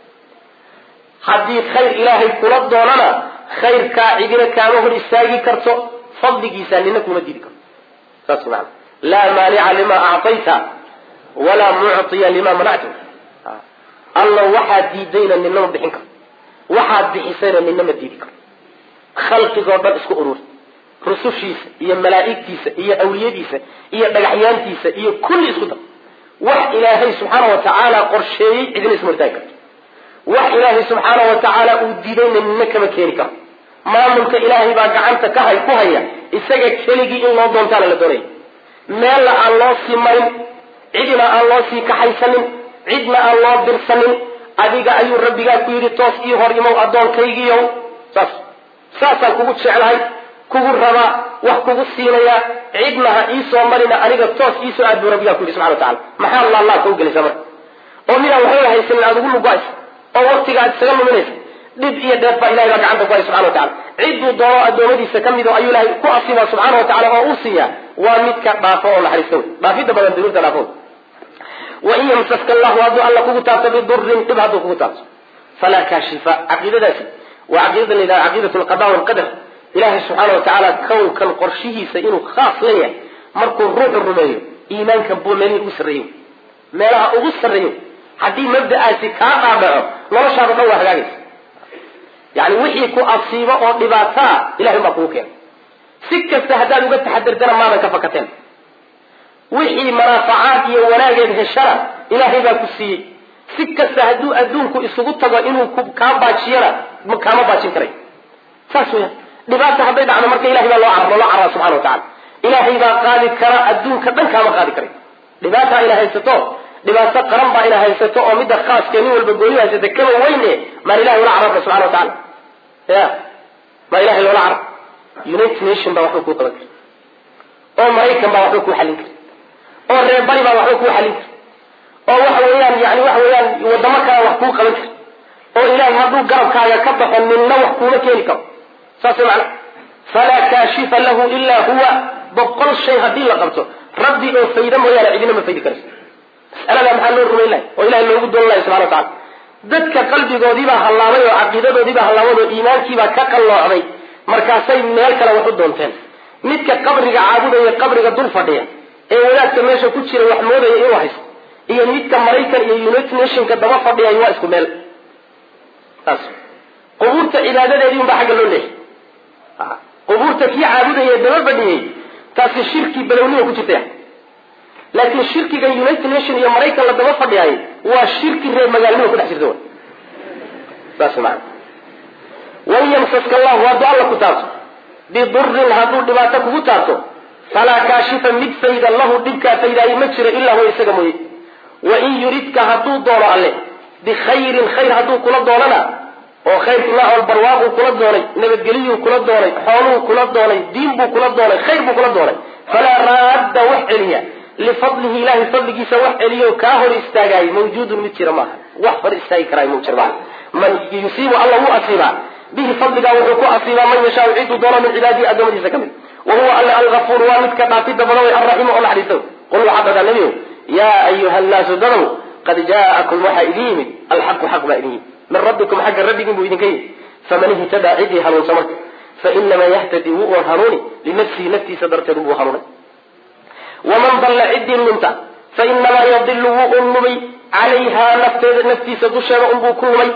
B: haddii khayr ilaahay kula doonana khayrkaa cidina kaama hor istaagi karto, fadligiisa nina kuma diidi karto. saas macana laa maanica lima actayta walaa muctiya lima manacta. alla waxaad diidayna nina ma bixin karto, waxaad bixisayna nina ma diidi karto. khalqigoo dhan isku urur, rusushiisa iyo malaa'igtiisa iyo awliyadiisa iyo dhagaxyaantiisa iyo kulli isku dar. wax ilaahay subxaana wa tacaala qorsheeyey cidina isma hortaagi karto, wax ilaahay subxaana wa tacaala uu diidayna nina kama keeni karo. maamulka ilaahay baa gacanta ku haya, isaga keligii in loo doontaana la doonaya. meelna aan loo sii marin, cidina aan loo sii kaxaysanin, cidna aan loo dirsanin. adiga ayuu rabbigaa ku yidhi toos ii hor imow addoonkaygiiyow, saasaan kugu jeclahay, kugu rabaa, wax kugu siinayaa, cidna ha iisoo marina, aniga toos iisoo aad buu rabbigaa ku yidhi subxana wa tacala. maxaa laallaa kau gelaysa marka oo midaan waxba haysanin aad ugu lugaaysa oo waktiga aad isaga luminaysa? dhib iyo dheef baa ilahay baa gacanta ku haya subxana wa tacala. cidduu doono addoommadiisa ka mid oo ayuu ilahay ku asiibaa subxaana wa tacala oo u siiyaa. waa midka dhaafo oo naxariista wey, dhaafidda badan dunuubta dhaafo. wain yamsaska allahu hadduu alla kugu taabto bidurin dhib hadduu kugu taabto falaa kaashifa. caqiidadaasi waa caqiidada la yidhaha caqiidatu alqada walqadar. ilaahay subxaana wa tacaala kownkan qorshihiisa inuu khaas leeyahay markuu ruuxu rumeeyo iimaankan buu meelihii ugu sarreeyo, meelaha ugu sarreeyo. haddii mabda'aasi kaa dhaadhaco noloshaada dhan waa hagaagaysa. yani wixii ku asiibo oo dhibaataa ilahay baa kugu keenay. si kasta haddaad uga taxadirtana maadan ka fakateen. wixii manaafacaad iyo wanaageed heshana ilaahay baa ku siiyey. si kasta hadduu adduunku isugu tago inuu kaa baajiyana kaama baajin karay. saas weya. dhibaata hadday dhacdo marka ilahay baa loo carraa subxana wa tacala. ilaahay baa qaadi kara, adduunka dhan kaama qaadi karay. dhibaataa ina haysato, dhibaato qaran baa ina haysato oo midda khaaskee nin walba gooni haysata kaba weyne maan ilahay ula cararna subxana wa tacala. ya maa ilahay loola carar. united nation baa waxba kuu qaban kara, oo maraykan baa waxba kuu xallin kara, oo reer bari baa waxba kuu xallin kara, oo waxa weeyaan wadamo kale wax kuu qaban kara, oo ilaahay hadduu garabkaaga ka baxo ninna wax kuuma keeni karo. saas macna falaa kaashifa lahu ilaa huwa. boqol shay haddii la qabto rabbi oo fayda mooyaane cidina ma faydi karayso. mas'alada maxaa loo rumayn lahay oo ilahay loogu doon lahay subxana wa tacala? dadka qalbigoodiibaa hallaabay oo caqiidadoodiibaa hallaabay oo iimaankiibaa ka qalloocday, markaasay meel kale wax u doonteen. midka qabriga caabudaya qabriga dul fadhiya ee wadaadka meesha ku jira wax moodaya inuu haysto, iyo midka maraykan iyo united nationka daba fadhiyay waa isku meel. taas qubuurta cibaadadeedii unbaa xagga loo leexay. qubuurta kii caabudaya daba fadhiyey taasi shirki balownima ku jirtaya. laakiin shirkiga united nation iyo maraykan la daba fadhiyay waa shirki reer magaalnima ku dhex jirta w. saas maana wain yamsaska allahu hadduu alla ku taabto bidurin hadduu dhibaato kugu taabto falaa kaashifa mid fayda lahu dhibkaa faydaaye ma jiro ilaa huwa isaga mooye. wain yuridka hadduu doono alle bikhayrin khayr hadduu kula doonana oo khayrku nooc barwaaquu kula doonay, nabadgeliyuu kula doonay, xooluhu kula doonay, diin buu kula doonay, khayr buu kula doonay, falaa raadda wax celiya lifadlihi ilahay fadligiisa wax celiyo kaa hor istaagaay mawjuudun mid jira maaha. wax hor istaagi karaay ma jira maaha. man yusiibu alla wuu asiibaa bihi fadligaa wuxuu ku asiibaa man yashaau ciduu doono min cibaadihi addoommadiisa ka mid. wa huwa alla algafuur waa midka dhaafidda badan way alraxiim oo naxariiso. qul waxaa dhadaa nebiyow yaa ayuha nnaasu dadow qad jaa'akum waxaa idin yimid alxaqu xaq baa idin yimid min rabbikum xagga rabbigiin buu idinka yimid. faman ihtadaa cidii hanuunsa marka fainamaa yahtadi wuu un hanuuni linafsihi naftiisa darteed wuu hanuunay. waman dalla cidii lunta fainamaa yadilu wuu un lumay calayhaa naftiisa dusheeda unbuu ku lumay.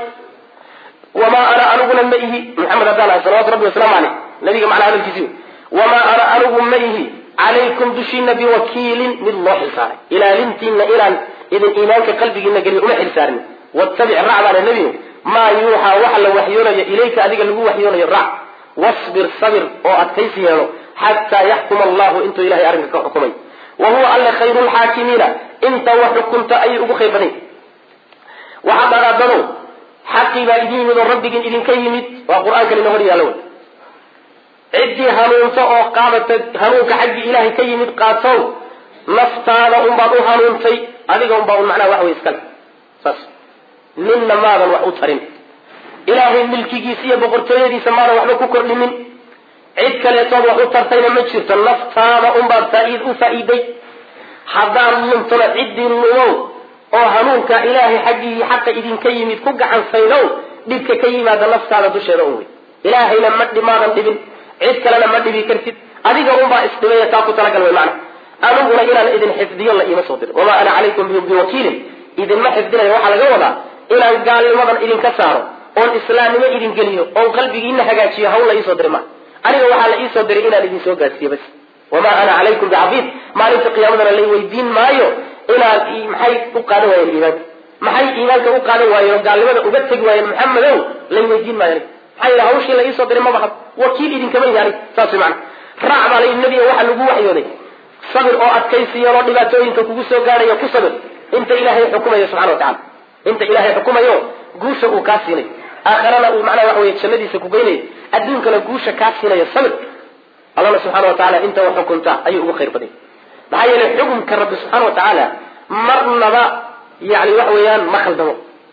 B: wamaa ana aniguna ma ihi maxamed haddaan ahay salawatu rabbi wasalaamu caleyh nabiga macnaa hadalkiisii. wamaa ana anigu ma ihi calaykum dushiina biwakiilin mid loo xilsaaray ilaalintiina inaan idin iimaanka qalbigiina geliyo uma xilsaarin. wattabic racbaana nebigu maa yuuxaa waxa la waxyoonayo ilayka adiga lagu waxyoonayo rac. wasbir sabir oo adkaysi yeelo xataa yaxkuma allahu intuu ilahay arrinka ka xukumay. wahuwa alla khayru lxaakimiina inta wax xukunta ayay ugu khayr badan. waxaad dhagaadano xaqii baa idin yimid oo rabbigiin idinka yimid, waa qur-aankan ina hor yaalo. ciddii hanuunta oo qaadata hanuunka xaggii ilaahay ka yimid qaatow, naftaada unbaad u hanuuntay, adiga unbaa un macnaha wax way iskale saas. ninna maadan wax u tarin, ilaahay milkigiisa iyo boqortooyadiisa maadan waxba ku kordhinin, cid kaleetood wax u tartayna ma jirto, naftaada unbaad u faa'iiday. haddaan luntona ciddii lumow oo hanuunka ilaahay xaggii xaqa idinka yimid ku gacansaynow, dhibka ka yimaada naftaada dusheeda un wey. ilaahayna maadan dhibin, cid kalena ma dhibi kartid, adiga unbaa isdhibaya, taa ku talagal wey macna. aniguna inaan idin xifdiyo la iima soo dirin, wamaa ana calaykum biwakiilin, idinma xifdinayo. waxaa laga wadaa inaan gaalnimadan idinka saaro, oon islaamnimo idin geliyo, oon qalbigiina hagaajiyo, hawl la iisoo diri ma. aniga waxaa la iisoo diray inaan idin soo gaadsiiyo bas. wamaa ana calaykum bicafiid, maalinta qiyaamadana lay weydiin maayo inaad maxay u qaadan waayeen iimaanka, maxay iimaanka u qaadan waayeen oo gaalnimada uga tegi waayeen maxamedow, lay weydiin maayo aniga. maxaa yidhaha hawshii la iisoo diray maba hab, wakiil idinkama yahay saas way macna. raac baa la yidhi nebiga waxaa lagu waxyooday sabir oo adkaysiyo oo dhibaatooyinka kugu soo gaadhayo ku sabir inta ilaahay xukumayo subxana wa tacala, inta ilaahay xukumayo guusha uu kaa siinayo, aakharana uu macnaha waxa weye jannadiisa ku geynayo, adduunkana guusha kaa siinayo sabir. allahna subxana wa tacala inta wax xukunta ayuu ugu khayr baday. maxaa yeelay xukumka rabbi subxaana wa tacaala marnaba yani waxa weeyaan ma khaldamo,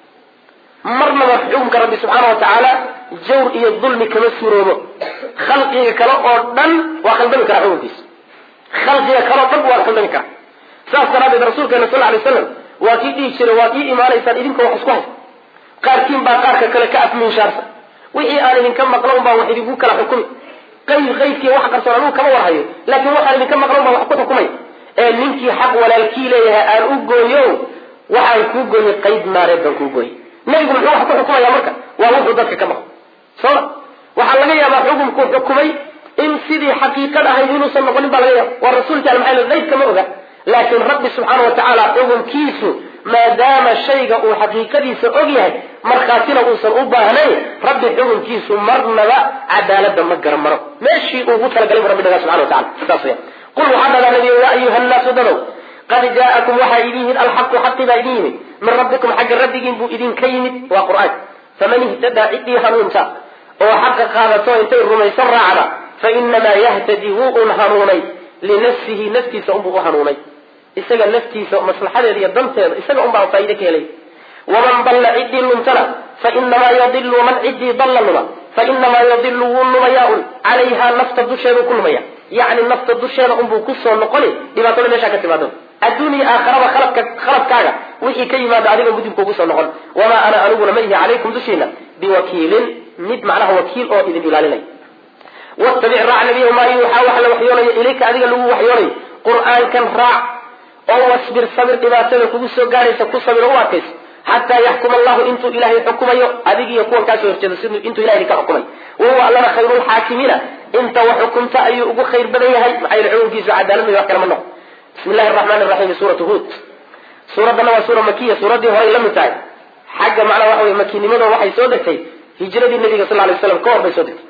B: marnaba xukumka rabbi subxaana wa tacaala jawr iyo dulmi kama suuroobo. khalqiga kale oo dhan waa khaldami karaa xukunkiisa, khalqiga kale oo dhan waa khaldami karaa. saas daraadeed rasuulkeena sal alay slam waa kii dhihi jiray, waad ii imaanaysaan idinka wax isku haysta, qaarkiin baa qaarka kale ka afminshaarsa, wixii aan idinka maqlan baa wax idinku kala xukumi. qaybkii wax qarsoon anuu kama warhayo, laakiin waxaan idinka maqlan baa wax ku xukumay. ee ninkii xaq walaalkii leeyahay aan u gooyo, waxaan kuu gooyey qayb naareed baan kuu gooyey. nebigu muxuu wax ku xukumaya marka? waa wuxuu dadka ka maqlo sooma. waxaa laga yaabaa xukumkuu xukumay in sidii xaqiiqad ahayd inuusan noqonin baa laga yaaba. waa rasuulka al maxay qaybka ma oga, laakiin rabbi subxaana wa tacaala xukumkiisu maadaama shayga uu xaqiiqadiisa og yahay, markhaatina uusan u baahnayn, rabbi xukumkiisu marnaba cadaalada ma garan maro, meeshii ugu talagalay bu rabbi dhagaa subxana wa tacala. sidaas weya. qul waxaa dhagaa nabiga, yaa ayuha nnaasu dadow, qad jaa'akum waxaa idin yimid alxaqu xaqi baa idin yimid min rabbikum xagga rabbigiin buu idinka yimid, waa qur'aan. faman ihtadaa ciddii hanuunta oo xaqa qaadato intay rumaysan raacda, fa inamaa yahtadi wuu un hanuunay linafsihi, naftiisa unbuu u hanuunay, isaga naftiisa maslaxadeeda iyo danteeda isaga unbaa faa'iide ka helay. waman dalla ciddii luntana fainamaa yadilu, man ciddii dalla luma fainamaa yadilu wuu lumayaa un calayhaa nafta dusheedu ku lumaya, yacni nafta dusheeda unbuu kusoo noqoni dhibaatada meeshaa ka timaado. adduuniya aakharaba khaladkaaga wixii ka yimaado adiga gudubka ugu soo noqon. wamaa ana aniguna ma ihi calaykum dushiina biwakiilin, mid macnaha wakiil oo idin ilaalinay. wattabic raac nabiyahu maa yuuxaa wax la waxyoonaya ilayka adiga lagu waxyoonayo, qur'aankan raac oo wasbir sabir, dhibaatada kugu soo gaaraysa ku sabir oo u adkayso, xataa yaxkuma allahu intuu ilaahay xukumayo, adig iyo kuwan kaasoo horjeeda siduu intuu ilahay ka xukumay. wahuwa allana khayrulxaakimiina, inta wax xukumta ayuu ugu khayr badan yahay, maxaa yeele xukunkiisu cadaalad iyo wax kale ma noqo. bismi illahi araxmaani raxiim, suuratu huud. suuraddana waa suura makiya, suuraddii horey la mid tahay xagga macnaa waxa weye makinimado waxay soo degtay hijradii nabiga sal lay slam ka hor bay soo degtay.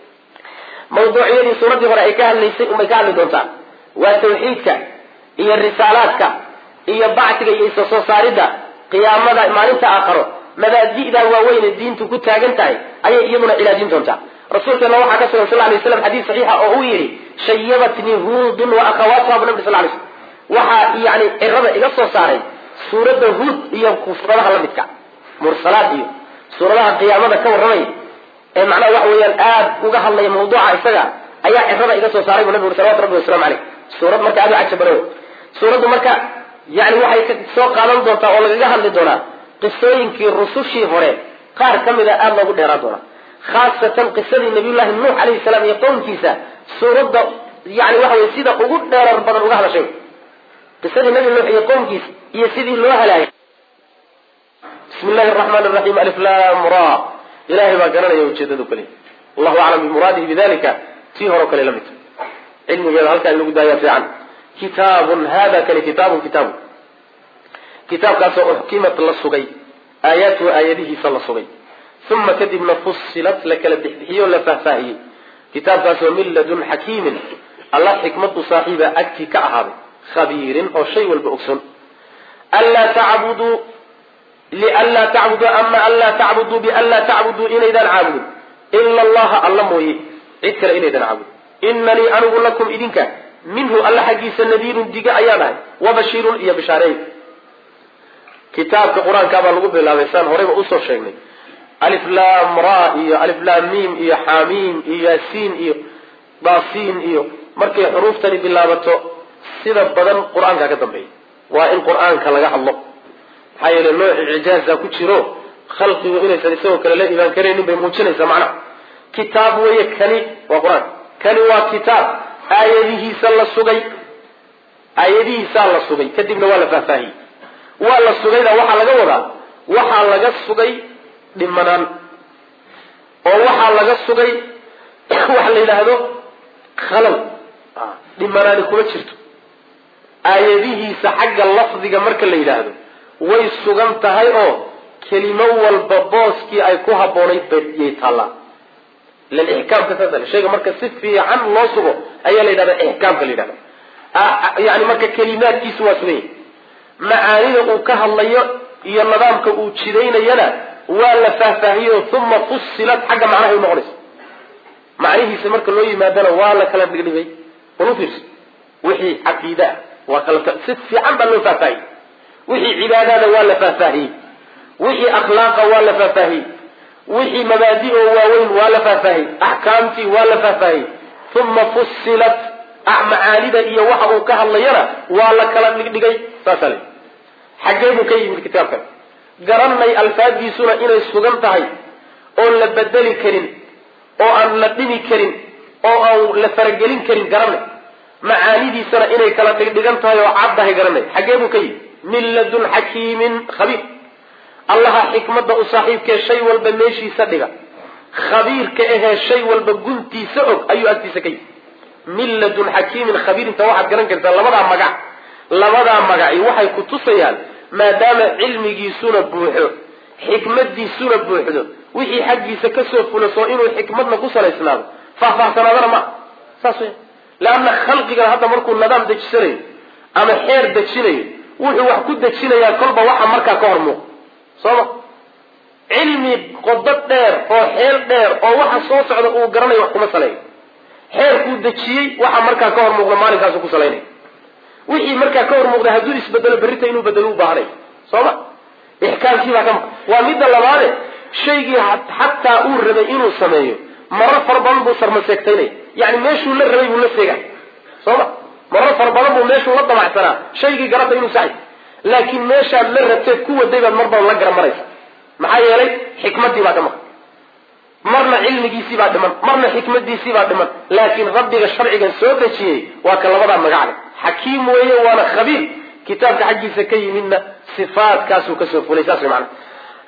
B: mawduucyadii suuraddii hore ay ka hadlaysay unbay ka hadli doontaa, waa tawxiidka iyo risaalaadka iyo bacsiga iyo isa soo saaridda, qiyaamada, maalinta aakharo, mabaadi'da waaweyne diintu ku taagan tahay ayay iyaduna ilaajin doontaa. rasuulkeena waxaa ka sugan sal lay slam xadiis saxiixa oo uu yidhi, shayabatnii huudun wa akhawaatuha bu nabi sal lay slam, waxaa yani cirada iga soo saaray suuradda huud iyo suuradaha la midka, mursalaad iyo suuradaha qiyaamada ka warramay ee macnaha waxa weeyaan aad uga hadlaya mawduuca isaga, ayaa cirada iga soo saaray bu nabi uri salawatu rabbi wasalaamu caleyh. suurad marka aad u cajab badan wey. suuraddu marka yani waxay soo qaadan doontaa oo lagaga hadli doonaa qisooyinkii rusushii hore qaar ka mida aada loogu dheeraan doonaa, khaasatan qisadii nabiyullahi nuux calayhi salaam iyo qowmkiisa. suuradda yani waxa weye sida ugu dheerar badan uga hadashay qisadii nabi nuux iyo qowmkiisa iyo sidii loo halaagay. bismi illahi araxmaan araxiim, alif lam ra, ilahay baa garanaya ujeedadu kale, allahu aclam bimuraadihi bidalika. tii hore o kale la mid cilmigeeda halkaa in lagu daaya fiican. kitaabun hada kani kitaabun kitaabu, kitaabkaasoo uxkimat la sugay, aayaatuhu aayadihiisa la sugay, uma kadibna fusilat la kala bixbixiyo la faahfaahiyey. kitaabkaasoo min ladun xakiimin, alla xikmadu saaxiiba agtii ka ahaaday, khabiirin oo shay walba ogson anlaa tacbuduu lianlaa tacbuduu ama anlaa tacbuduu bianlaa tacbuduu inaydaan caabudin ila allaha alla mooye cid kale inaydaan caabudin inanii anigu lakum idinka minhu alla xaggiisa nadiirun diga ayaan ahay wabashiirun iyo bishaareey kitaabka qur-aanka baa lagu bilaabay saan horeyba usoo sheegnay alif lam ra iyo alif lam mim iyo xamim iyo yaasiin iyo daasiin iyo markay xuruuftani bilaabato sida badan qur-aanka ka dambeeya waa in qur-aanka laga hadlo maxaa yeele nooc icjaaza ku jiro khalqigu inaysan isagoo kale la imaan karaynin bay muujinaysaa macnaha kitaab weeye kani waa qur-aan kani waa kitaab aayadihiisaa la sugay kadibna waa la faahfaahiyey waa la sugayda waxaa laga wadaa waxaa laga sugay dhimanaan oo waxaa laga sugay waxa la yidhaahdo khalal dhimanaani kuma jirto aayadihiisa xagga lafdiga marka la yidhaahdo way sugan tahay oo kelimo walba booskii ay ku habboonayd bayay taallaa ilan ixkaamka saasale shayga marka si fiican loo sugo ayaa la yidhahda ixkaamka la yidhahda yani marka kelimaadkiisu waa suganya macaanida uu ka hadlayo iyo nidaamka uu jidaynayana waa la faahfaahiyo uma fusilat xagga macnahay unoqonaysa macnihiisa marka loo yimaadana waa la kala dhigdhigay walufiirsa wixii caqiida waa kala si fiican baa loo faahfaahiyey wixii cibaadada waa la faahfaahiyey wixii akhlaaqa waa la faahfaahiyey wixii mabaadi oo waaweyn waa la faahfaahiyey axkaamtii waa la faahfaahiyey uma fusilat macaanida iyo waxa uu ka hadlayana waa la kala dhigdhigay saasa le xaggee buu ka yimid kitaabkan garanay alfaaddiisuna inay sugan tahay oon la bedeli karin oo aan la dhimi karin oo aan la faragelin karin garanay macaanidiisana inay kala dhigdhigan tahay oo caddahay garanay xaggee buu ka yimid min ladun xakiimin khabiir allaha xikmadda u saaxiibkee shay walba meeshiisa dhiga khabiirka ahee shay walba guntiisa og ayuu agtiisa ka yimid min ladun xakiimin khabiir inta waxaad garan kartaa labadaa magaci waxay ku tusayaan maadaama cilmigiisuna buuxo xikmadiisuna buuxdo wixii xaggiisa kasoo fulaso inuu xikmadna ku salaysnaado faahfaahsanaadana maa saas wey leanna khalqigana hadda markuu nidaam dejisanayo ama xeer dejinayo wuxuu wax ku dejinayaa kolba waxa markaa ka hor muuq sooma cilmi qodo dheer oo xeel dheer oo waxa soo socda uu garanayo wax kuma saleeyo xeerkuu dejiyey waxa markaa ka hor muuqda maalinkaasu ku salaynay wixii markaa ka hor muuqda hadduu isbedelo berrita inuu bedelo u baahanay sooma ixkaamkiibaa ka maqan waa midda labaade shaygii xataa uu rabay inuu sameeyo marar fara badan buu sarmaseegtaynaya yani meeshuu la rabay buu la seegay sooma marar fara badan buu meeshuu la damacsanaa shaygii garata inuu saxay laakiin meeshaad la rabteed ku waday baad mar badan la garan maraysa maxaa yeelay xikmadii baa ka maqan marna cilmigiisii baa dhiman marna xikmadiisii baa dhiman laakiin rabbiga sharcigan soo dejiyey waa ka labadaa magacle xakiim weeye waana khabiir kitaabka xaggiisa ka yimidna sifaadkaasuu kasoo fulay saas way macana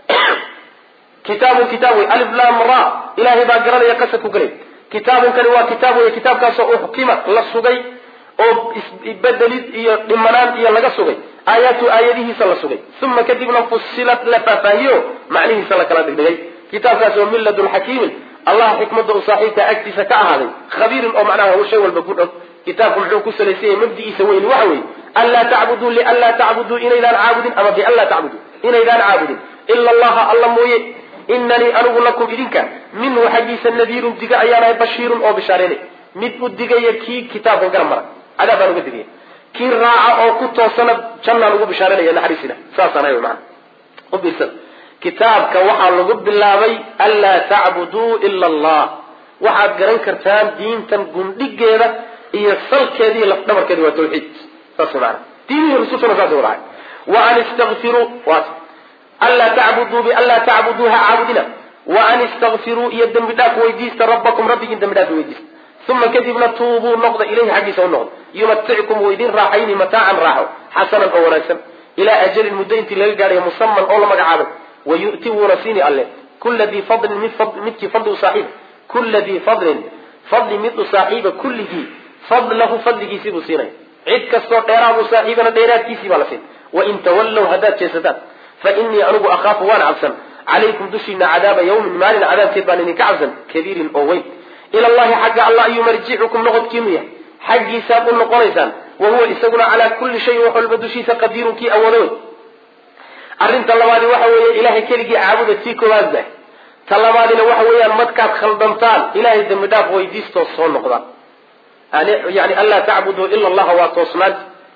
B: kitaabun kitaab wey alif lam ra ilaahay baa garanaya qasad ku galay kitaabun kani waa kitaab wey kitaabkaasoo uxkima la sugay oo isbedelid iyo dhimanaan iyo laga sugay aayaatu aayadihiisa la sugay uma kadibna fusilat la faahfaahiyo macnihiisa la kala dhigdhigay kitaabkaas oo min ladun xakiimin allah xikmadda u saaxiibka agtiisa ka ahaaday khabiirin oo macnaha shay walba ku dhow kitaabku muxuu ku salaysan yahay mabdi'iisa weyn waxa weeye anlaa tacbuduu lianlaa tacbuduu inaydaan caabudin ama bianlaa tacbuduu inaydaan caabudin ila allaha alla mooye inanii anigu lakum idinka minhu xaggiisa nadiirun diga ayaanahay bashiirun oo bishaareynay mid u digaya kii kitaabkan garab mara cadaab baan uga digaya kii raaca oo ku toosana jannaan ugu bishaareynaya naxariisina saasaan ahay macana u biirsan kitaabka waxaa lagu bilaabay anlaa tacbuduu ila allah waxaad garan kartaan diintan gundhigeeda iyo salkeeda iyo lafdhabarkeeda waa tawxiid saas maana diinihii rususuna saas wadahay wa an istakfiruu anlaa tacbuduu bianlaa tacbuduuha caabudina wa an istakfiruu iyo dembi dhaaf weydiista rabbakum rabbigiin dembi dhaaf weydiista uma kadibna tuubuu noqda ilayhi xaggiisa u noqda yumatickum wuu idin raaxayni mataacan raaxo xasanan oo wanaagsan ilaa ajalin muddo intii laga gaadhayo musaman oo la magacaabay wayu'ti wuuna siini alle kula dii fadlin midkii fadli u saaxiib kula dii fadli mid u saaxiiba kulligii fadlahu fadligiisii buu siinaya cid kastoo dheeraadu saaxiibana dheeraadkiisii baa la siin wain tawallow haddaad jeesataan fa inii anigu akhaafu waan cabsan calaykum dushiina cadaaba yawmin maalin cadaabkeed baan idinka cabsan kabiirin oo weyn ila allahi xagga alla ayuu marjicukum noqodkiinu yahay xaggiisaad u noqonaysaan wahuwa isaguna calaa kulli shayin wax walba dushiisa qadiirun kii awoodo wey. arrinta labaadi waxa weeye ilahay keligii caabuda tii koowaad bah. ta labaadina waxa weeyaan markaad khaldantaan ilahay dambi dhaaf weydiistoo soo noqdaan. yani anlaa tacbuduu ila allaha waa toosnaad.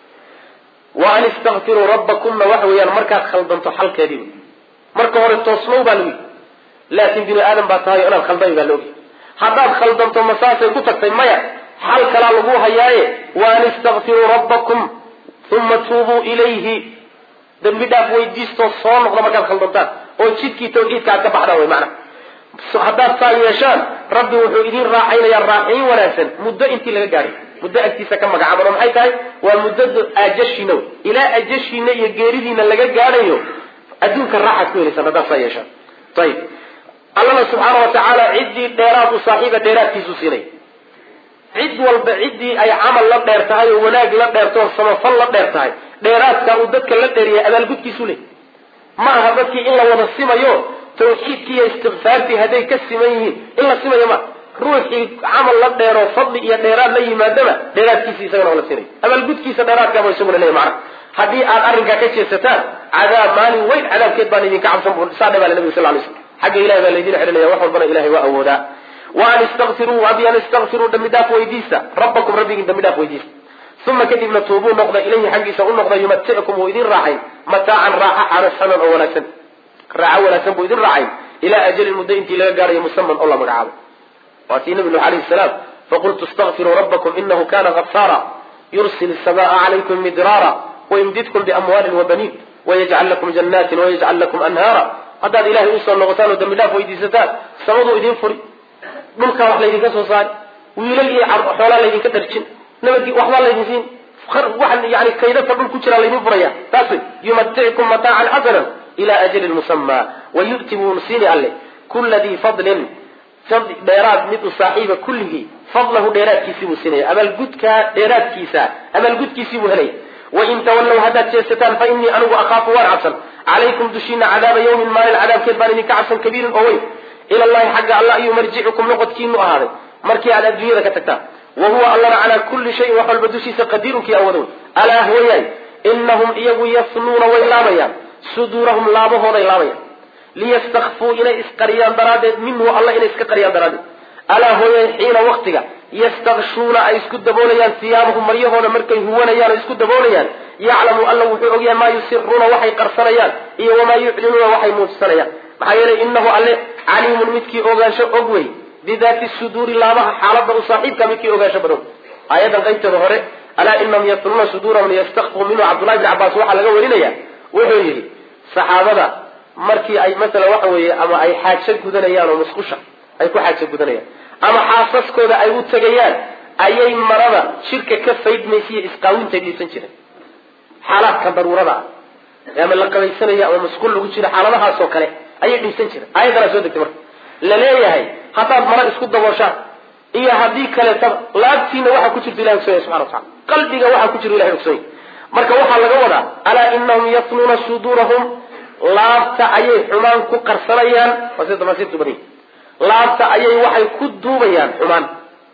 B: wa an istakfiruu rabbakumna waxa weeyaan markaad khaldanto xalkeedii wey. marka hore toosnow baa lagu yidhi, laakin bini aadam baa tahay inaad khaldami baa laogyay. haddaad khaldanto masaasay ku tagtay maya, xal kalaa lagu hayaaye wa an istakfiruu rabbakum uma tuubuu ilayhi, dambi dhaaf weydiistoo soo noqda markaad khaldantaan oo jidkii tawxiidka aad ka baxdaan wey macna. haddaad saa yeeshaan rabbi wuxuu idin raaxaynayaa raaxayn wanaagsan muddo intii laga gaadhay, muddo agtiisa ka magacaaban oo maxay tahay? waa muddada ajashiina wey. ilaa ajashiina iyo geeridiina laga gaadhayo adduunka raaxaad ku helaysaan haddaad saa yeeshaan. ayib, allana subxaana wa tacaala ciddii dheeraad u saaxiiba dheeraadkiisu siinay. cid walba ciddii ay camal la dheer tahay oo wanaag la dheerto oo samafal la dheer tahay, dheeraadka uu dadka la dheeriyay abaalgudkiisu leh. ma aha dadkii in la wada simayo tawxiidkii iyo istikfaartii hadday ka siman yihiin in la simayo ma. ruuxii camal la dheero fadli iyo dheeraad la yimaadaba dheeraadkiisa isagana waa la siinay, abaalgudkiisa dheeraadkaaba isaguna leeyahy macna. haddii aad arrinkaa ka jeesataan cadaab maalin weyn cadaabkeed baan idinka cabsan saa dhe baa nabiga sal lay slam. xagga ilahay baa laydin xidhinaya, wax walbana ilahay waa awoodaa. wa an istakfiruu abi an istakfiruu dambi dhaaf weydiista rabbakum rabbigiin dambi dhaaf weydiista. uma kadibna tuubuu noqda ilayhi xaggiisa u noqda yumaticukum wuu idin raaxayn mataacan raaxa xasanan oo wanaagsan, raaxo wanaagsan buu idin raaxayn ilaa ajalin muddo intii laga gaarayo musaman oo la magacaabo. waa tii nabi nuux alayhi salaam faqultu istakfiruu rabbakum inahu kana ghafaara yursil الsamaaa calaykum midraara wayumdidkum biamwaalin wabaniin wayajcal lakum janaatin wayajcal lakum anhaara. haddaad ilahay usoo noqotaan oo dambi dhaaf weydiisataan samaduu idin furi, dhulkaa wax laydinka soo saari, wiilal iyo xoolaa laydinka dharjin, nabadgi waxbaa laydin siin, waxan yani kaydadka dhul ku jiraa laydin furaya. taas wey yumaticukum mataacan xasanan ila ajalin musamaa wayu'ti wuu siini alle kula dii fadlin dheeraad mid u saaxiiba kulligii fadlahu dheeraadkiisii buu siinaya, abaalgudkiisii buu helaya. wain tawallow haddaad jeesataan fa inii anigu akhaafu waan cabsan calaykum dushiina cadaaba yawmin maalin cadaabkeed baan idinka cabsan kabiirin oo weyn. ila llahi xagga alla ayuu marjicukum noqodkiinu ahaaday markii aad adduunyada ka tagtaan. wa huwa allana calaa kulli shayin wax walba dushiisa qadiirunkii awoodow. alaa hooyaay inahum iyagu yafnuuna way laabayaan suduurahum laabahooday laabayaan liyastakfuu inay isqariyaan daraaddeed minhu alla inay iska qariyaan daraaddeed. alaa hooyaay xiina waktiga yastakshuuna ay isku daboolayaan siyaabahum maryahooda markay huwanayaan oo isku daboolayaan yaclamu alla wuxuu ogyahay maa yusiruuna waxay qarsanayaan iyo wamaa yuclinuuna waxay muujsanayaan. maxaa yeelay inahu alle caliimun midkii ogaansho og wey bidaati suduuri laabaha xaalada u saaxiibka midkii ogaansho badan. aayadan qaybteeda hore alaa inahum yafnuuna suduurahum liyastakfuu minhu cabdullahi bni cabbaas waxaa laga warinaya wuxuu yidhi saxaabada markii ay masalan waxa weeye ama ay xaajo gudanayaan oo musqusha ay ku xaajo gudanayaan ama xaasaskooda ay u tegayaan ayay marada shirka ka faydmaysiiyo isqaawinta dhiisan jireen. xaalaadka daruurada ah ama la qabaysanayo ama musqul lagu jiro xaaladahaasoo kale ayay dhiisan jireen. aayadana soo degtay marka laleeyahay haddaad mara isku dabooshaan iyo haddii kaleetaba laabtiina waxaa ku jirta ilahi ogsonya subxana watacala, qalbiga waxaa ku jira ilahi ogsonya. marka waxaa laga wadaa alaa inahum yafnuuna suduurahum laabta ayay xumaan ku qarsanayaan. waa sida tamaasiirtu badan laabta ayay waxay ku duubayaan xumaan,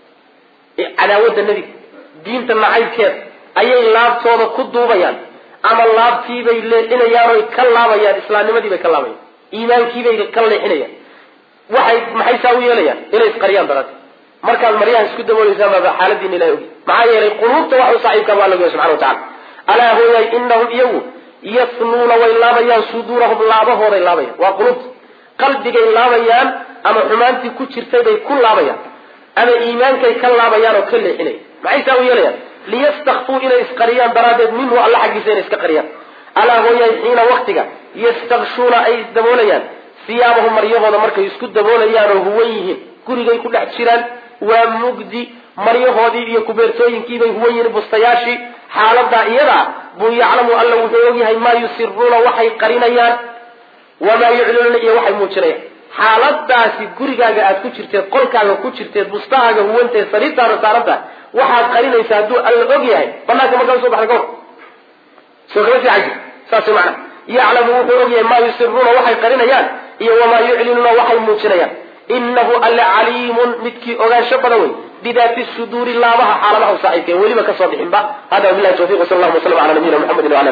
B: cadaawadda nebiga diinta nacaybkeeda ayay laabtooda ku duubayaan, ama laabtiibay leexinayaan oy ka laabayaan, islaamnimadii bay ka laabayaan, iimaankiibay ka leexinayaan. maxay saa u yeelayaan? inay isqariyaan daraaddeed. markaad maryaha isku dabooleysaan baaba xaaladiina ilahay ogi. maxaa yeelay quluubta wax u saaxiibka baa lagu yahay subxana watacala. alaa hooyaay inahum iyagu yafnuuna way laabayaan suduurahum laabahooday laabayaan, waa quluubta. qalbigay laabayaan ama xumaantii ku jirtay bay ku laabayaan ama iimaankay ka laabayaan oo ka leexinaya. maxay saa u yeelayaan? liyastakfuu inay isqariyaan daraaddeed minhu alla xaggiisa inay iska qariyaan. alaa hooyaay xiina waktiga yastakshuuna ay isdaboolayaan siyaabahum maryahooda markay isku daboolayaan oo huwan yihiin, gurigay ku dhex jiraan, waa mugdi, maryahoodii iyo kubeertooyinkiibay huwan yihiin, bustayaashii. xaaladaa iyadaa buu yaclamu alla wuxuu ogyahay maa yusiruuna waxay qarinayaan wamaa yuclinuuna iyo waxay muujinayaan. xaaladaasi gurigaaga aad ku jirteed, qolkaaga ku jirteed, bustahaaga huwanteed, sariirtaada saarantaha waxaad qarinaysaa hadduu alla og yahay banaanka markaa usoo baxda kahor soo kama fiican jir. saas macna yaclamu wuxuu ogyahay maa yusiruuna waxay qarinayaan iyo wamaa yuclinuuna waxay muujinayaan. inahu alle caliimun midkii ogaansho badan wey bidaati suduuri laabaha xaaladaha u saaxiibka weliba kasoo bixinba hada wabillahi tawfiq wa sallallahu wa sallam ala nabiyina muhammadin wa ala